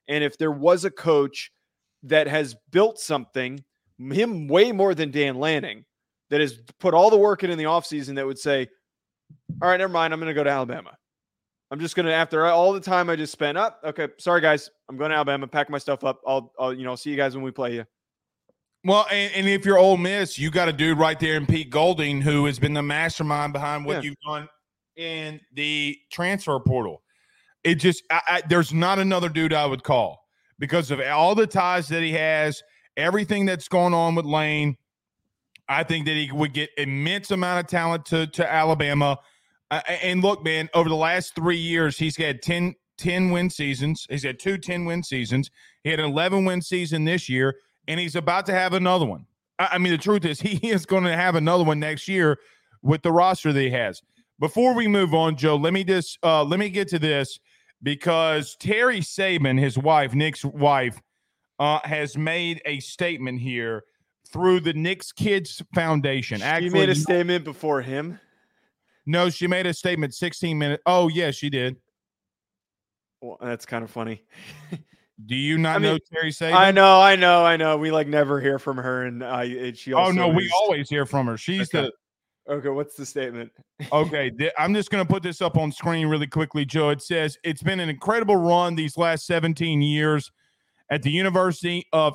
Speaker 2: And if there was a coach that has built something, him way more than Dan Lanning, that has put all the work in the offseason, that would say, all right, never mind, I'm going to go to Alabama. I'm just going to, after all the time I just spent up, okay, sorry guys, I'm going to Alabama, pack my stuff up. I'll see you guys when we play you.
Speaker 1: Well, and if you're Ole Miss, you got a dude right there in Pete Golding who has been the mastermind behind what you've done in the transfer portal. It just there's not another dude I would call because of all the ties that he has, everything that's going on with Lane. I think that he would get immense amount of talent to Alabama. And look, man, over the last 3 years, he's had 10 win seasons. He's had 2 10-win seasons. He had an 11-win season this year, and he's about to have another one. I mean, the truth is he is going to have another one next year with the roster that he has. Before we move on, Joe, let me get to this because Terry Saban, his wife, Nick's wife, has made a statement here through the Nick's Kids Foundation.
Speaker 2: She made a statement before him?
Speaker 1: No, she made a statement 16 minutes. Oh, yeah, she did.
Speaker 2: Well, that's kind of funny.
Speaker 1: Do you not know Terry Saban?
Speaker 2: I know. We never hear from her, and she also.
Speaker 1: Oh no, we always hear from her. She's
Speaker 2: Okay, what's the statement?
Speaker 1: Okay, I'm just going to put this up on screen really quickly, Joe. It says, it's been an incredible run these last 17 years at the University of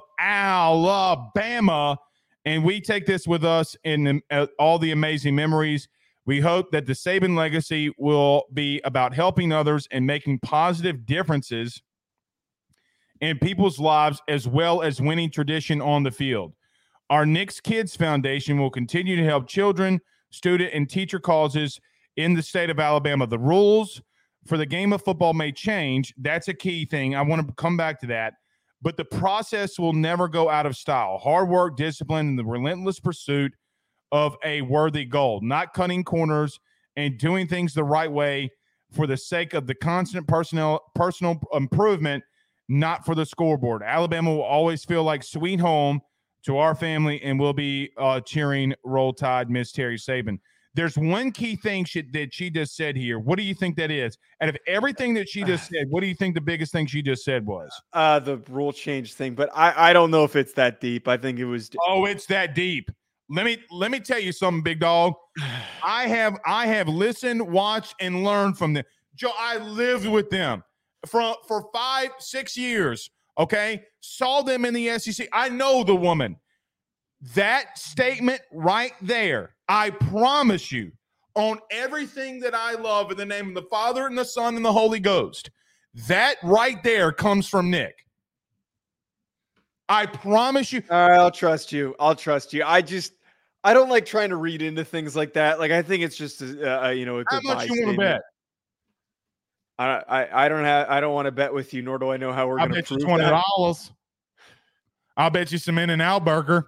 Speaker 1: Alabama, and we take this with us in all the amazing memories. We hope that the Saban legacy will be about helping others and making positive differences in people's lives as well as winning tradition on the field. Our Nick's Kids Foundation will continue to help children, student, and teacher causes in the state of Alabama. The rules for the game of football may change. That's a key thing. I want to come back to that. But the process will never go out of style. Hard work, discipline, and the relentless pursuit of a worthy goal. Not cutting corners and doing things the right way for the sake of the constant personal improvement, not for the scoreboard. Alabama will always feel like sweet home to our family, and we'll be cheering Roll Tide, Miss Terry Saban. There's one key thing that she just said here. What do you think that is? Out of everything that she just said, what do you think the biggest thing she just said was?
Speaker 2: The rule change thing, but I don't know if it's that deep. I think it was.
Speaker 1: Oh, it's that deep. Let me tell you something, big dog. I have listened, watched, and learned from them. Joe, I lived with them for 5-6 years. Okay, saw them in the SEC. I know the woman. That statement right there, I promise you, on everything that I love in the name of the Father and the Son and the Holy Ghost, that right there comes from Nick. I promise you.
Speaker 2: All right, I'll trust you. I don't like trying to read into things like that. Like, I think it's just a goodbye
Speaker 1: How much you want to bet?
Speaker 2: I don't want to bet with you, nor do I know how we're going to prove
Speaker 1: $20. That. I'll bet you some In-N-Out burger.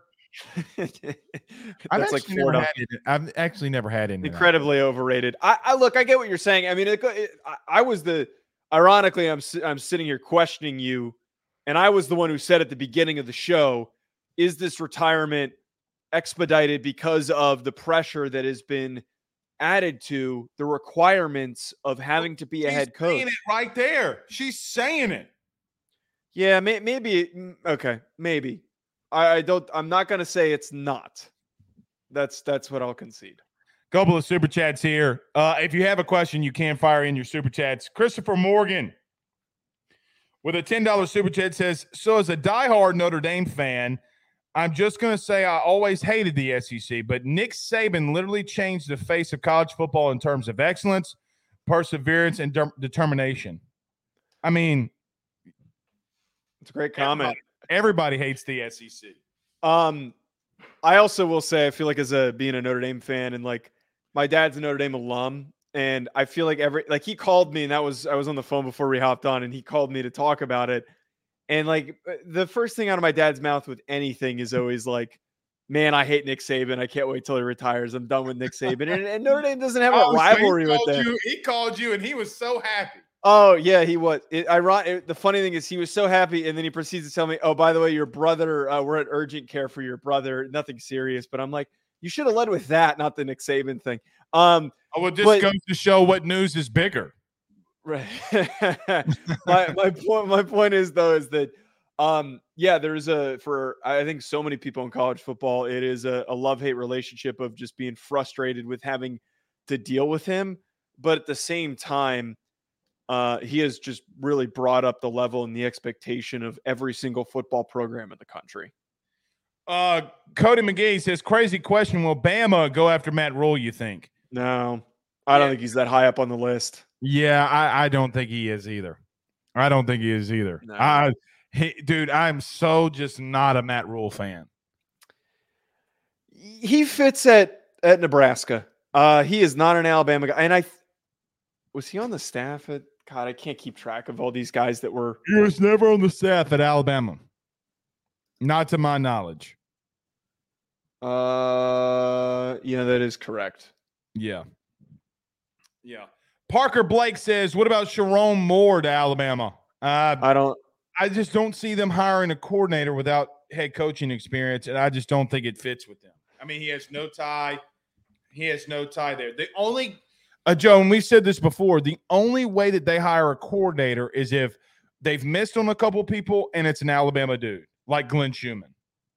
Speaker 1: I've actually never had In-N-Out.
Speaker 2: Incredibly overrated. I look, I get what you're saying. I mean, ironically, I'm sitting here questioning you, and I was the one who said at the beginning of the show, is this retirement expedited because of the pressure that has been added to the requirements of having to be a head coach?
Speaker 1: She's saying it right there. She's saying it.
Speaker 2: Yeah, maybe. Okay, maybe. I'm not going to say it's not. That's what I'll concede.
Speaker 1: Couple of super chats here. If you have a question, you can fire in your super chats. Christopher Morgan with a $10 super chat says, so as a diehard Notre Dame fan, I'm just going to say I always hated the SEC, but Nick Saban literally changed the face of college football in terms of excellence, perseverance, and determination. I mean,
Speaker 2: it's a great comment.
Speaker 1: Everybody hates the SEC.
Speaker 2: I also will say, I feel like being a Notre Dame fan, and like my dad's a Notre Dame alum, and I feel like he called me, and I was on the phone before we hopped on, and he called me to talk about it. And like the first thing out of my dad's mouth with anything is always like, man, I hate Nick Saban. I can't wait till he retires. I'm done with Nick Saban. And Notre Dame doesn't have a rivalry with them.
Speaker 1: He called you, and he was so happy.
Speaker 2: Oh, yeah, he was. The funny thing is he was so happy, and then he proceeds to tell me, oh, by the way, your brother, we're at urgent care for your brother. Nothing serious. But I'm like, you should have led with that, not the Nick Saban thing.
Speaker 1: This goes to show what news is bigger.
Speaker 2: Right. My point is though is that there's I think so many people in college football, it is a love-hate relationship of just being frustrated with having to deal with him. But at the same time, he has just really brought up the level and the expectation of every single football program in the country.
Speaker 1: Cody McGee says, crazy question. Will Bama go after Matt Rule, you think?
Speaker 2: No, I don't think he's that high up on the list.
Speaker 1: Yeah, I don't think he is either. I don't think he is either.
Speaker 2: No.
Speaker 1: Dude, I'm so just not a Matt Rule fan.
Speaker 2: He fits at Nebraska. He is not an Alabama guy. And was he on the staff at God, I can't keep track of all these guys that were.
Speaker 1: He was never on the staff at Alabama. Not to my knowledge.
Speaker 2: That is correct.
Speaker 1: Yeah. Yeah. Parker Blake says, what about Sharon Moore to Alabama? I just don't see them hiring a coordinator without head coaching experience, and I just don't think it fits with them. I mean, he has no tie. He has no tie there. The only Joe, and we've said this before, the only way that they hire a coordinator is if they've missed on a couple people and it's an Alabama dude, like Glenn Schumann.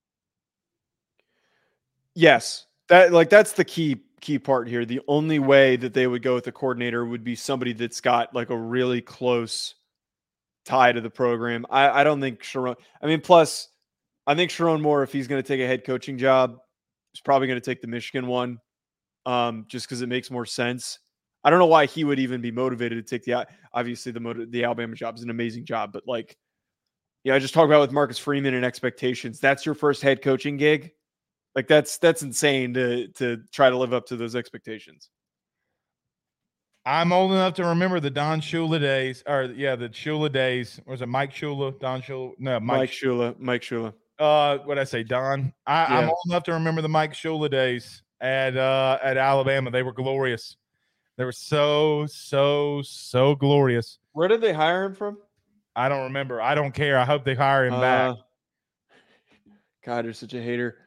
Speaker 2: Yes. That's the key part here. The only way that they would go with a coordinator would be somebody that's got like a really close tie to the program. I don't think Sharon. I mean, plus, I think Sharon Moore, if he's going to take a head coaching job, is probably going to take the Michigan one, just because it makes more sense. I don't know why he would even be motivated to take obviously the Alabama job is an amazing job, but I just talked about with Marcus Freeman and expectations. That's your first head coaching gig. Like that's insane to try to live up to those expectations.
Speaker 1: I'm old enough to remember the Don Shula days, the Shula days. Was it Mike Shula? Don Shula? No, Mike
Speaker 2: Shula. Mike Shula.
Speaker 1: What'd I say, Don? I'm old enough to remember the Mike Shula days at Alabama. They were glorious. They were so glorious.
Speaker 2: Where did they hire him from?
Speaker 1: I don't remember. I don't care. I hope they hire him back.
Speaker 2: God, you're such a hater.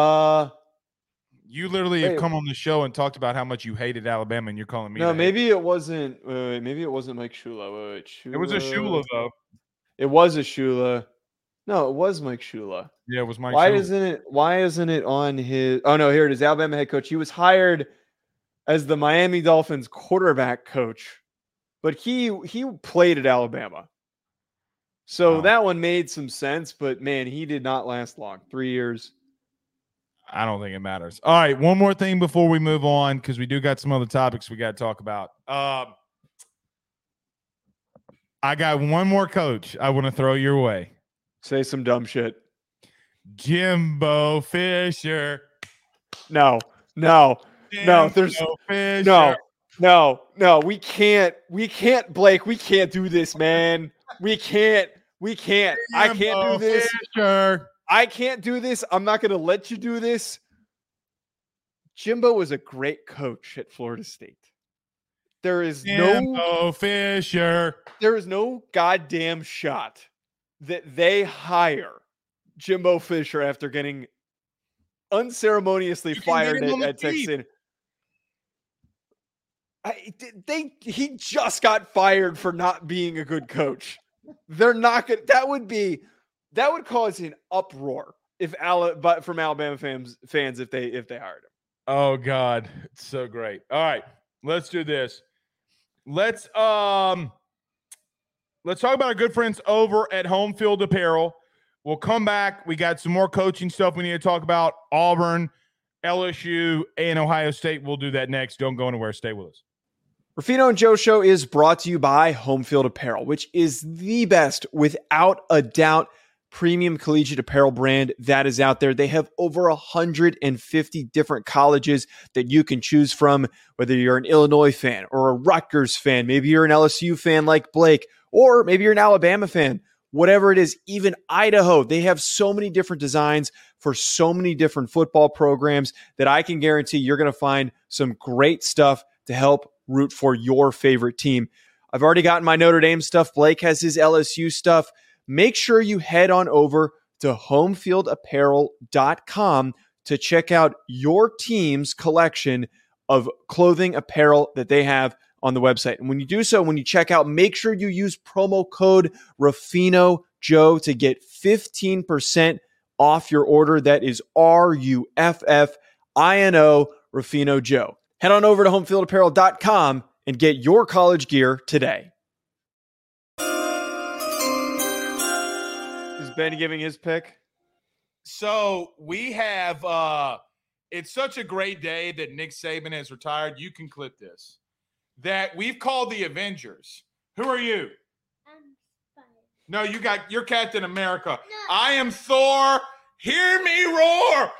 Speaker 1: You literally have come on the show and talked about how much you hated Alabama, and you're calling me.
Speaker 2: No, maybe it wasn't. Maybe it wasn't Mike Shula.
Speaker 1: It was a Shula though.
Speaker 2: It was a Shula. No, it was Mike Shula.
Speaker 1: Yeah, it was Mike. Why
Speaker 2: isn't it on his? Oh no, here it is. Alabama head coach. He was hired as the Miami Dolphins quarterback coach, but he played at Alabama. So that one made some sense, but man, he did not last long. 3 years.
Speaker 1: I don't think it matters. All right, one more thing before we move on, because we do got some other topics we got to talk about. I got one more coach I want to throw your way.
Speaker 2: Say some dumb shit.
Speaker 1: Jimbo Fisher.
Speaker 2: No. There's
Speaker 1: Fisher.
Speaker 2: No. We can't, Blake. We can't do this, man. We can't.
Speaker 1: Jimbo
Speaker 2: I can't do this.
Speaker 1: Fisher.
Speaker 2: I can't do this. I'm not going to let you do this. Jimbo was a great coach at Florida State. There is
Speaker 1: Jimbo Fisher.
Speaker 2: There is no goddamn shot that they hire Jimbo Fisher after getting unceremoniously fired at Texas. He just got fired for not being a good coach. They're not good. That would cause an uproar from Alabama fans if they hired him.
Speaker 1: Oh God, it's so great. All right, let's do this. Let's talk about our good friends over at Home Field Apparel. We'll come back. We got some more coaching stuff we need to talk about. Auburn, LSU, and Ohio State. We'll do that next. Don't go anywhere. Stay with us.
Speaker 2: Rufino and Joe Show is brought to you by Home Field Apparel, which is the best, without a doubt, premium collegiate apparel brand that is out there. They have over 150 different colleges that you can choose from, whether you're an Illinois fan or a Rutgers fan, maybe you're an LSU fan like Blake, or maybe you're an Alabama fan, whatever it is, even Idaho. They have so many different designs for so many different football programs that I can guarantee you're going to find some great stuff to help root for your favorite team. I've already gotten my Notre Dame stuff. Blake has his LSU stuff. Make sure you head on over to homefieldapparel.com to check out your team's collection of clothing apparel that they have on the website. And when you do so, when you check out, make sure you use promo code Ruffino Joe to get 15% off your order. That is RUFFINO, Ruffino Joe. Head on over to homefieldapparel.com and get your college gear today. Is Ben giving his pick?
Speaker 1: So we have it's such a great day that Nick Saban has retired. You can clip this. That we've called the Avengers. Who are you?
Speaker 3: I'm Spider.
Speaker 1: No, you're Captain America.
Speaker 3: No.
Speaker 1: I am Thor. Hear me roar.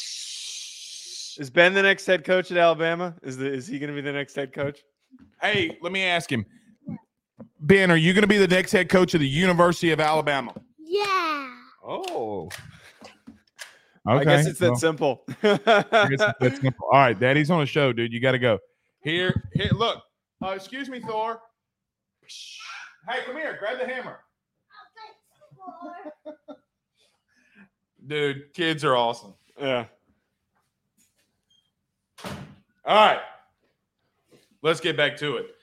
Speaker 2: Is Ben the next head coach at Alabama? Is he going to be the next head coach?
Speaker 1: Hey, let me ask him. Ben, are you going to be the next head coach of the University of Alabama?
Speaker 3: Yeah.
Speaker 2: Oh.
Speaker 1: Okay.
Speaker 2: I guess it's that simple.
Speaker 1: That's simple. All right, Daddy's on a show, dude. You got to go. Here, look. Excuse me, Thor. Hey, come here. Grab the hammer. Dude, kids are awesome.
Speaker 2: Yeah.
Speaker 1: All right. Let's get back to it.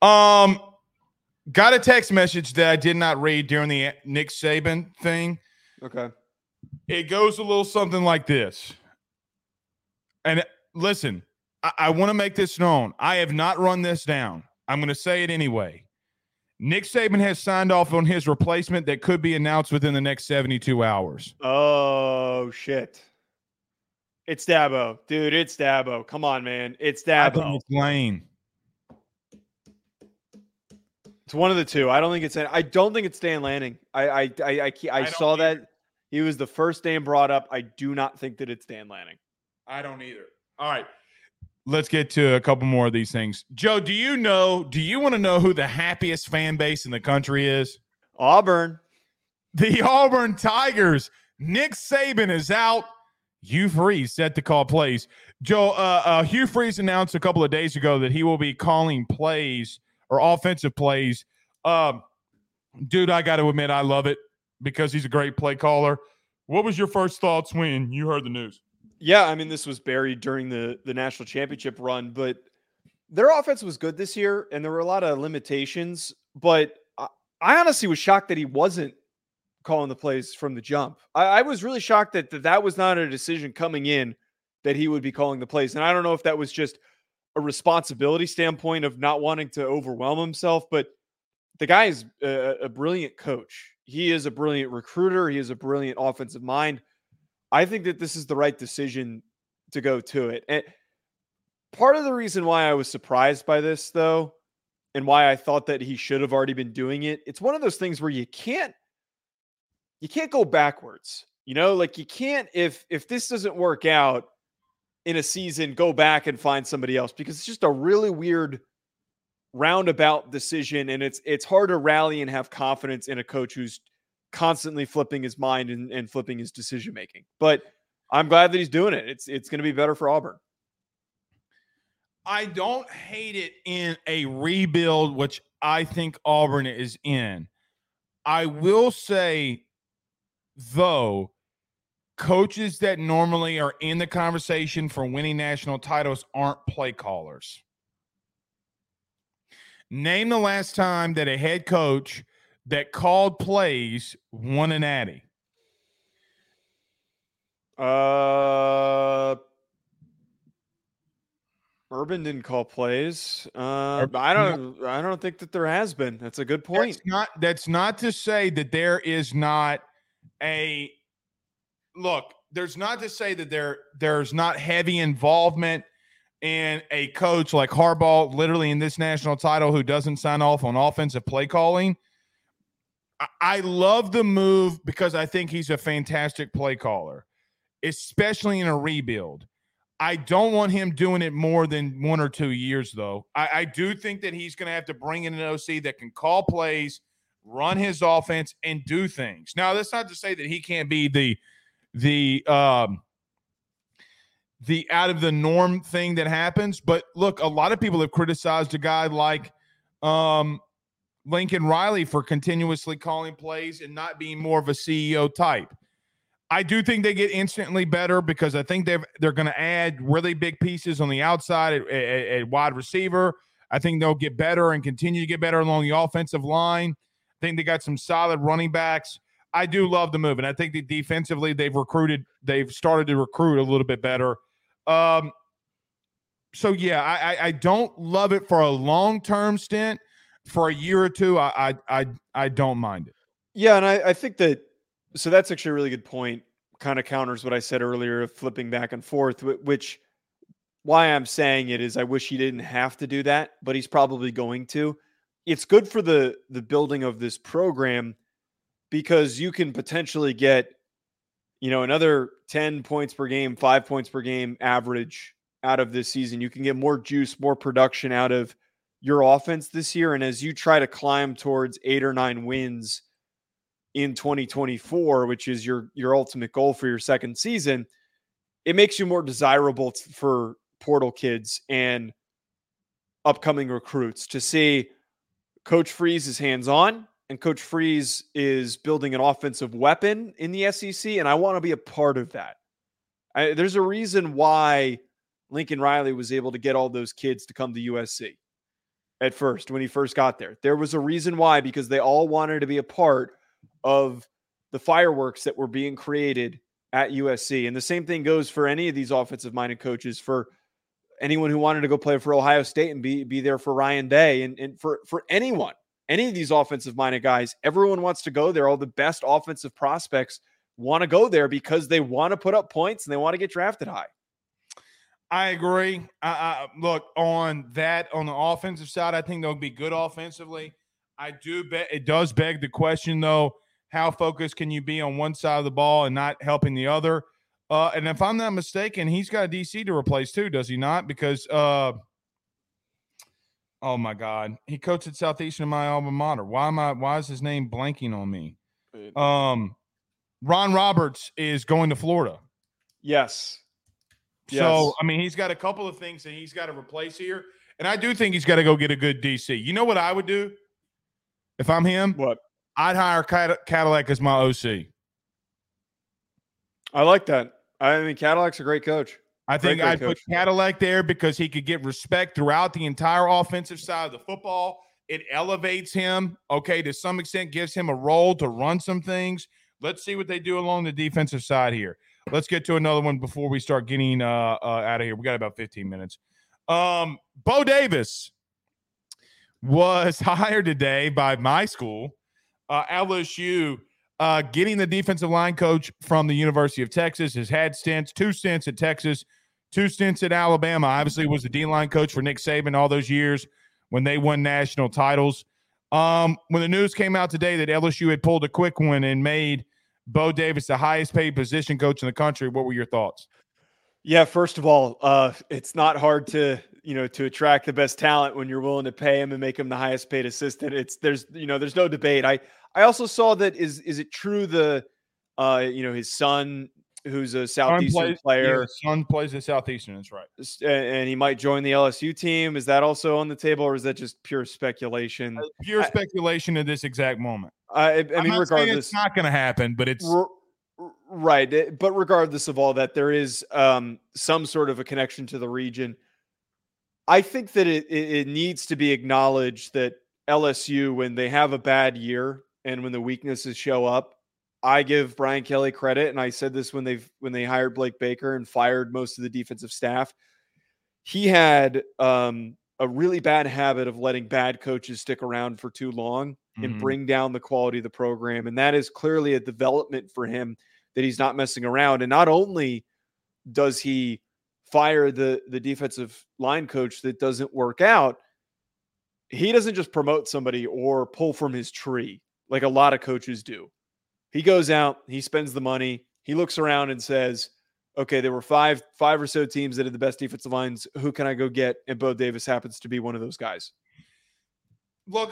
Speaker 1: Got a text message that I did not read during the Nick Saban thing.
Speaker 2: Okay.
Speaker 1: It goes a little something like this. And listen, I want to make this known. I have not run this down. I'm going to say it anyway. Nick Saban has signed off on his replacement that could be announced within the next 72 hours.
Speaker 2: Oh, shit. It's Dabo. Dude, it's Dabo. Come on, man. It's Dabo.
Speaker 1: I think it's Lane.
Speaker 2: It's one of the two. I don't think it's Dan Lanning. I saw that. He was the first name brought up. I do not think that it's Dan Lanning.
Speaker 1: I don't either. All right. Let's get to a couple more of these things. Joe, do you want to know who the happiest fan base in the country is?
Speaker 2: Auburn.
Speaker 1: The Auburn Tigers. Nick Saban is out. Hugh Freeze set to call plays. Joe, Hugh Freeze announced a couple of days ago that he will be calling plays or offensive plays. Dude, I got to admit, I love it because he's a great play caller. What was your first thoughts when you heard the news?
Speaker 2: Yeah, I mean, this was buried during the national championship run, but their offense was good this year, and there were a lot of limitations. But I honestly was shocked that he wasn't calling the plays from the jump. I was really shocked that was not a decision coming in that he would be calling the plays. And I don't know if that was just a responsibility standpoint of not wanting to overwhelm himself, but the guy is a brilliant coach. He is a brilliant recruiter. He is a brilliant offensive mind. I think that this is the right decision to go to it. And part of the reason why I was surprised by this, though, and why I thought that he should have already been doing it, it's one of those things where you can't go backwards. You know, like you can't, if this doesn't work out in a season, go back and find somebody else, because it's just a really weird roundabout decision, and it's hard to rally and have confidence in a coach who's constantly flipping his mind and flipping his decision making. But I'm glad that he's doing it. It's going to be better for Auburn.
Speaker 1: I don't hate it in a rebuild, which I think Auburn is in. I will say, though, coaches that normally are in the conversation for winning national titles aren't play callers. Name the last time that a head coach that called plays won an Natty.
Speaker 2: Urban didn't call plays. I don't think that there has been. That's a good point.
Speaker 1: That's not to say that there is not a look. There's not to say that there's not heavy involvement in a coach like Harbaugh, literally in this national title, who doesn't sign off on offensive play calling. I love the move because I think he's a fantastic play caller, especially in a rebuild. I don't want him doing it more than 1 or 2 years, though. I do think that he's going to have to bring in an OC that can call plays, run his offense, and do things. Now, that's not to say that he can't be the out of the norm thing that happens. But look, a lot of people have criticized a guy like Lincoln Riley for continuously calling plays and not being more of a CEO type. I do think they get instantly better because I think they're going to add really big pieces on the outside at wide receiver. I think they'll get better and continue to get better along the offensive line. I think they got some solid running backs. I do love the move, and I think that defensively they've started to recruit a little bit better. So yeah, I don't love it for a long-term stint. For a year or two, I don't mind it.
Speaker 2: Yeah, and I think so that's actually a really good point. Kind of counters what I said earlier of flipping back and forth, which why I'm saying it is I wish he didn't have to do that, but he's probably going to. It's good for the building of this program because you can potentially get, another 10 points per game, 5 points per game average out of this season. You can get more juice, more production out of your offense this year. And as you try to climb towards 8 or 9 wins in 2024, which is your ultimate goal for your second season, it makes you more desirable for portal kids and upcoming recruits to see Coach Freeze is hands-on and Coach Freeze is building an offensive weapon in the SEC. And I want to be a part of that. There's a reason why Lincoln Riley was able to get all those kids to come to USC at first, when he first got there. There was a reason why, because they all wanted to be a part of the fireworks that were being created at USC. And the same thing goes for any of these offensive-minded coaches, for anyone who wanted to go play for Ohio State and be there for Ryan Day, and for anyone, any of these offensive-minded guys, everyone wants to go there. All the best offensive prospects want to go there because they want to put up points and they want to get drafted high.
Speaker 1: I agree. Look, on the offensive side, I think they'll be good offensively. I do bet it does beg the question, though, how focused can you be on one side of the ball and not helping the other? And if I'm not mistaken, he's got a DC to replace too, does he not? Because, oh my God, he coached at Southeastern in my alma mater. Why is his name blanking on me? Ron Roberts is going to Florida.
Speaker 2: Yes.
Speaker 1: So, I mean, he's got a couple of things that he's got to replace here. And I do think he's got to go get a good DC. You know what I would do if I'm him?
Speaker 2: What?
Speaker 1: I'd hire Cadillac as my OC.
Speaker 2: I like that. I mean, Cadillac's a great coach.
Speaker 1: I think I'd put Cadillac there because he could get respect throughout the entire offensive side of the football. It elevates him, to some extent, gives him a role to run some things. Let's see what they do along the defensive side here. Let's get to another one before we start getting out of here. We got about 15 minutes. Bo Davis was hired today by my school, LSU, getting the defensive line coach from the University of Texas. Has had two stints at Texas, 2 stints at Alabama. Obviously was the D-line coach for Nick Saban all those years when they won national titles. When the news came out today that LSU had pulled a quick one and made Bo Davis the highest paid position coach in the country, what were your thoughts?
Speaker 2: Yeah, first of all, it's not hard to attract the best talent when you're willing to pay him and make him the highest paid assistant. There's no debate. I also saw that is it true his son, who's a Southeastern player.
Speaker 1: Yeah, his son plays at Southeastern, that's right.
Speaker 2: And he might join the LSU team. Is that also on the table, or is that just pure speculation?
Speaker 1: Pure speculation at this exact moment.
Speaker 2: I mean, regardless,
Speaker 1: it's not going to happen, but it's
Speaker 2: right. But regardless of all that, there is some sort of a connection to the region. I think that it needs to be acknowledged that LSU, when they have a bad year and when the weaknesses show up, I give Brian Kelly credit, and I said this when they hired Blake Baker and fired most of the defensive staff. He had a really bad habit of letting bad coaches stick around for too long and bring down the quality of the program. And that is clearly a development for him, that he's not messing around. And not only does he fire the defensive line coach that doesn't work out, he doesn't just promote somebody or pull from his tree like a lot of coaches do. He goes out, he spends the money, he looks around and says, okay, there were five or so teams that had the best defensive lines. Who can I go get? And Bo Davis happens to be one of those guys.
Speaker 1: Look,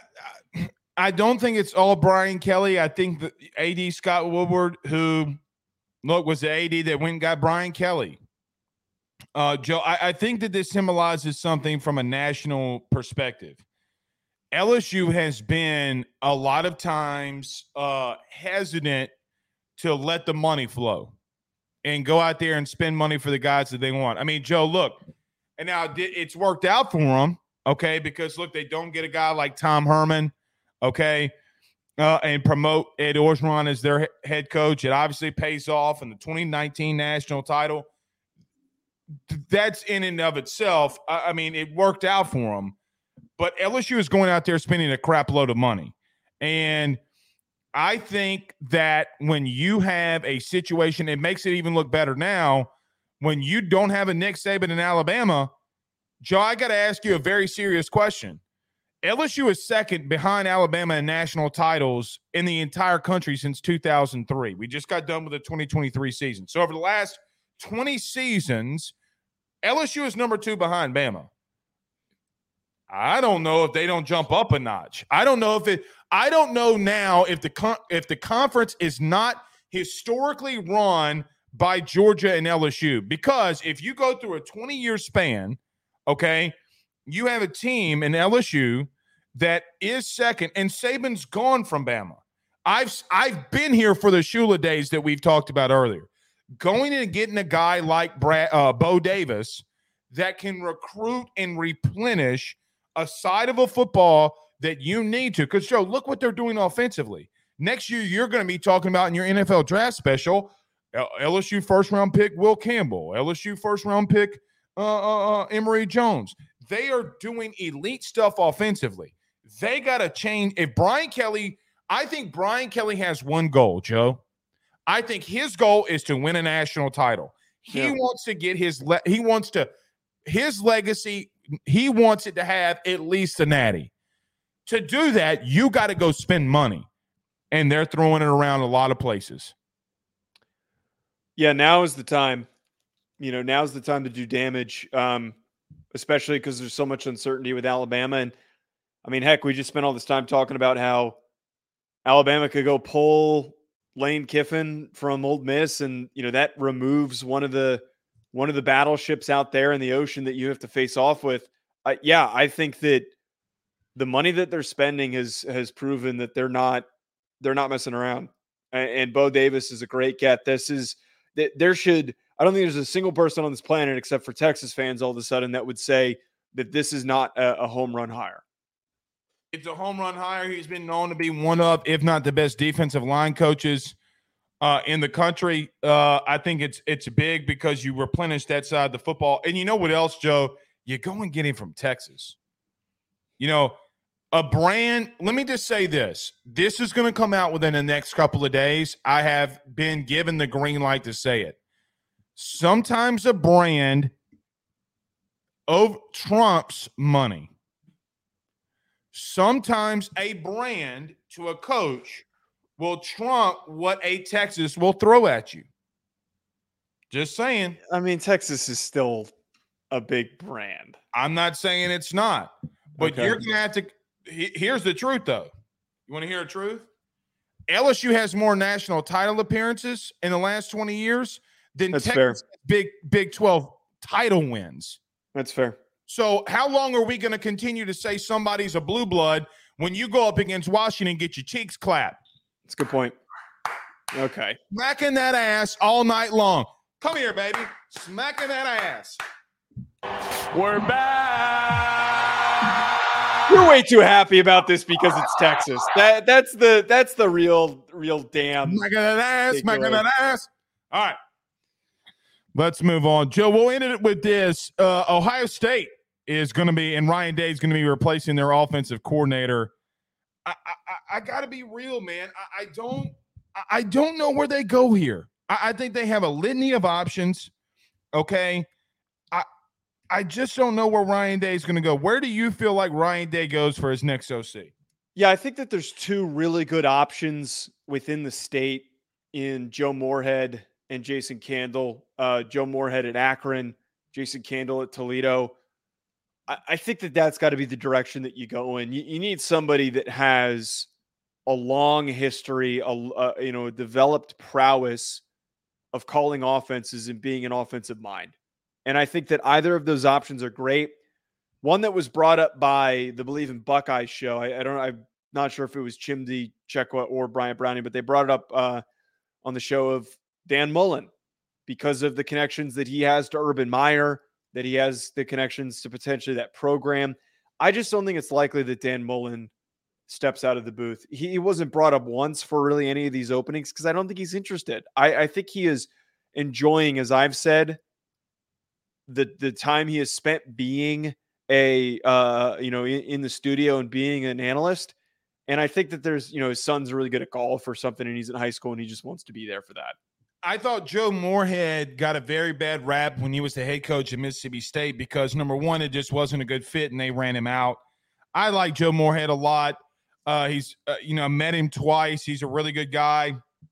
Speaker 1: I don't think it's all Brian Kelly. I think the AD Scott Woodward, who was the AD that went and got Brian Kelly. Joe, I think that this symbolizes something from a national perspective. LSU has been a lot of times hesitant to let the money flow and go out there and spend money for the guys that they want. I mean, Joe, look, and now it's worked out for them. okay? Because, look, they don't get a guy like Tom Herman, okay, and promote Ed Orgeron as their head coach. It obviously pays off in the 2019 national title. That's in and of itself. I mean, it worked out for them. But LSU is going out there spending a crap load of money. And I think that when you have a situation, it makes it even look better now. When you don't have a Nick Saban in Alabama, Joe, I got to ask you a very serious question. LSU is second behind Alabama in national titles in the entire country since 2003. We just got done with the 2023 season. So over the last 20 seasons, LSU is number 2 behind Bama. I don't know if they don't jump up a notch. I don't know now if the conference is not historically run by Georgia and LSU, because if you go through a 20-year span, okay, you have a team in LSU that is second, and Saban's gone from Bama. I've been here for the Shula days that we've talked about earlier. Going and getting a guy like Bo Davis that can recruit and replenish a side of a football that you need to. Because, Joe, look what they're doing offensively. Next year, you're going to be talking about in your NFL draft special, LSU first-round pick Will Campbell, LSU first-round pick Emory Jones. They are doing elite stuff offensively. They got to change. If Brian Kelly – I think Brian Kelly has one goal, Joe. I think his goal is to win a national title. He wants to get his legacy – he wants it to have at least a natty. To do that, you got to go spend money. And they're throwing it around a lot of places.
Speaker 2: Yeah, now is the time. Now's the time to do damage, especially because there's so much uncertainty with Alabama. And, I mean, heck, we just spent all this time talking about how Alabama could go pull Lane Kiffin from Ole Miss, and, that removes one of the battleships out there in the ocean that you have to face off with. I think that the money that they're spending has proven that they're not messing around. And Bo Davis is a great get. I don't think there's a single person on this planet except for Texas fans all of a sudden that would say that this is not a home run hire.
Speaker 1: It's a home run hire. He's been known to be one of, if not the best defensive line coaches in the country. I think it's big because you replenish that side of the football. And you know what else, Joe? You go and get him from Texas. A brand, let me just say this. This is going to come out within the next couple of days. I have been given the green light to say it. Sometimes a brand trumps money. Sometimes a brand to a coach will trump what a Texas will throw at you. Just saying.
Speaker 2: I mean, Texas is still a big brand.
Speaker 1: I'm not saying it's not. But
Speaker 2: Okay.
Speaker 1: You're going to have to – here's the truth, though. You want to hear the truth? LSU has more national title appearances in the last 20 years than
Speaker 2: That's
Speaker 1: Texas
Speaker 2: fair.
Speaker 1: Big 12 title wins.
Speaker 2: That's fair.
Speaker 1: So how long are we going to continue to say somebody's a blue blood when you go up against Washington and get your cheeks clapped?
Speaker 2: That's a good point. Okay.
Speaker 1: Smacking that ass all night long. Come here, baby. Smacking that ass.
Speaker 4: We're back.
Speaker 2: You're way too happy about this because it's Texas. That's the real damn.
Speaker 1: Smacking that ass.
Speaker 2: Big
Speaker 1: Smacking
Speaker 2: boy.
Speaker 1: that ass. All right. Let's move on. Joe, we'll end it with this. Ohio State is going to be, and Ryan Day is going to be replacing their offensive coordinator. I got to be real, man. I don't know where they go here. I think they have a litany of options. Okay. I just don't know where Ryan Day is going to go. Where do you feel like Ryan Day goes for his next OC?
Speaker 2: Yeah, I think that there's two really good options within the state in Joe Moorhead and Jason Candle. Joe Moorhead at Akron, Jason Candle at Toledo. I think that that's got to be the direction that you go in. You need somebody that has a long history, a developed prowess of calling offenses and being an offensive mind. And I think that either of those options are great. One that was brought up by the Believe in Buckeyes show. I'm not sure if it was Chimdi Chekwa or Brian Browning, but they brought it up on the show of Dan Mullen because of the connections that he has to Urban Meyer, that he has the connections to potentially that program. I just don't think it's likely that Dan Mullen steps out of the booth. He wasn't brought up once for really any of these openings because I don't think he's interested. I think he is enjoying, as I've said, the time he has spent being a in the studio and being an analyst. And I think that there's, his son's really good at golf or something, and he's in high school and he just wants to be there for that.
Speaker 1: I thought Joe Moorhead got a very bad rap when he was the head coach at Mississippi State because, number one, it just wasn't a good fit and they ran him out. I like Joe Moorhead a lot. He's, met him twice. He's a really good guy.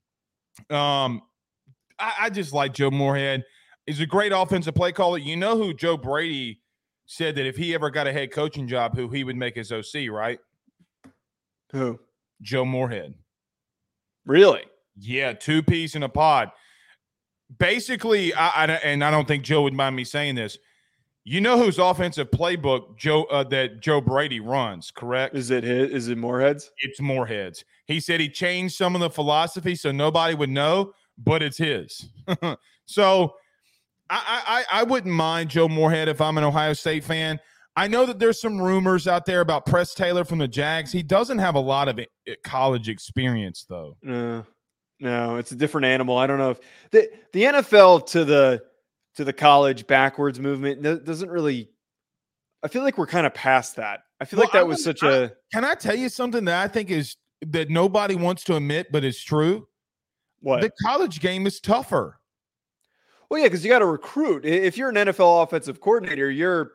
Speaker 1: I just like Joe Moorhead. He's a great offensive play caller. You know who Joe Brady said that if he ever got a head coaching job, who he would make his OC, right?
Speaker 2: Who?
Speaker 1: Joe Moorhead.
Speaker 2: Really?
Speaker 1: Yeah, 2 peas in a pod. Basically, I don't think Joe would mind me saying this. You know whose offensive playbook that Joe Brady runs, correct?
Speaker 2: Is it Moorhead's?
Speaker 1: It's Moorhead's. He said he changed some of the philosophy so nobody would know, but it's his. So I wouldn't mind Joe Moorhead if I'm an Ohio State fan. I know that there's some rumors out there about Press Taylor from the Jags. He doesn't have a lot of college experience, though.
Speaker 2: No, it's a different animal. I don't know if the NFL to the college backwards movement doesn't really. I feel like we're kind of past that. I feel like that was such a.
Speaker 1: Can I tell you something that I think is that nobody wants to admit, but it's true?
Speaker 2: What?
Speaker 1: The college game is tougher.
Speaker 2: Well, yeah, because you got to recruit. If you're an NFL offensive coordinator, you're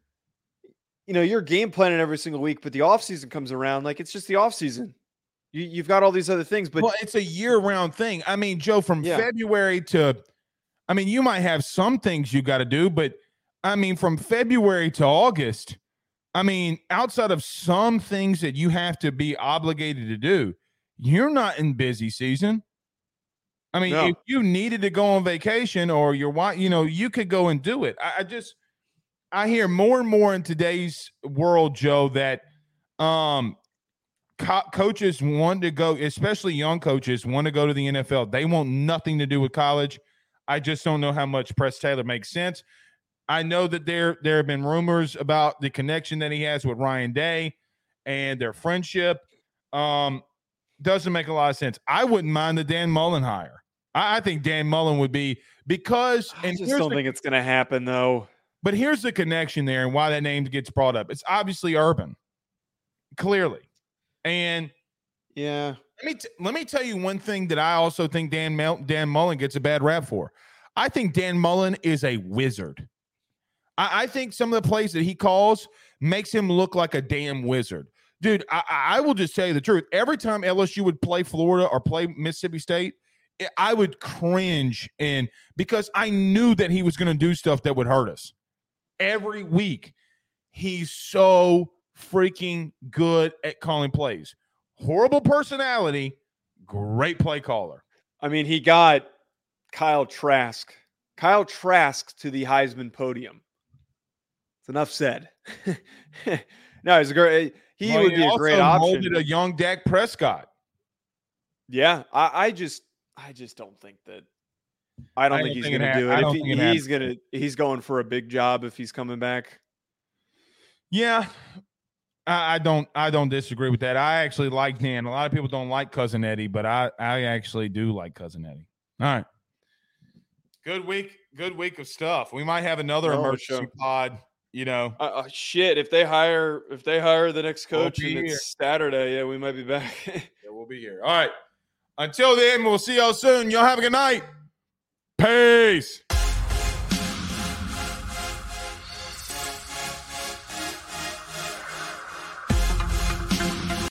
Speaker 2: game planning every single week, but the offseason comes around, like it's just the offseason. You've got all these other things, but
Speaker 1: it's a year-round thing. I mean, Joe, from February to, you might have some things you got to do, but from February to August, outside of some things that you have to be obligated to do, you're not in busy season. No. If you needed to go on vacation or you could go and do it. I hear more and more in today's world, Joe, that coaches want to go, especially young coaches want to go to the NFL. They want nothing to do with college. I just don't know how much Press Taylor makes sense. I know that there have been rumors about the connection that he has with Ryan Day and their friendship. Doesn't make a lot of sense. I wouldn't mind the Dan Mullen hire. I think Dan Mullen would be because –
Speaker 2: I just don't think it's going to happen, though.
Speaker 1: But here's the connection there and why that name gets brought up. It's obviously Urban, clearly. And
Speaker 2: yeah,
Speaker 1: let me tell you one thing that I also think Dan Mullen gets a bad rap for. I think Dan Mullen is a wizard. I think some of the plays that he calls makes him look like a damn wizard. Dude, I will just tell you the truth. Every time LSU would play Florida or play Mississippi State, I would cringe because I knew that he was going to do stuff that would hurt us. Every week, he's so freaking good at calling plays. Horrible personality, great play caller.
Speaker 2: He got Kyle Trask to the Heisman podium. It's enough said. No, he's a great. He would be a great option.
Speaker 1: Molded a young Dak Prescott.
Speaker 2: Yeah, I just don't think that. I don't think he's going to do it. He's going for a big job if he's coming back.
Speaker 1: Yeah, I don't disagree with that. I actually like Dan. A lot of people don't like Cousin Eddie, but I actually do like Cousin Eddie. All right, good week of stuff. We might have anher emergency pod.
Speaker 2: Shit. If they hire the next coach and it's Saturday, we might be back.
Speaker 1: Yeah, we'll be here. All right. Until then, we'll see y'all soon. Y'all have a good night. Peace.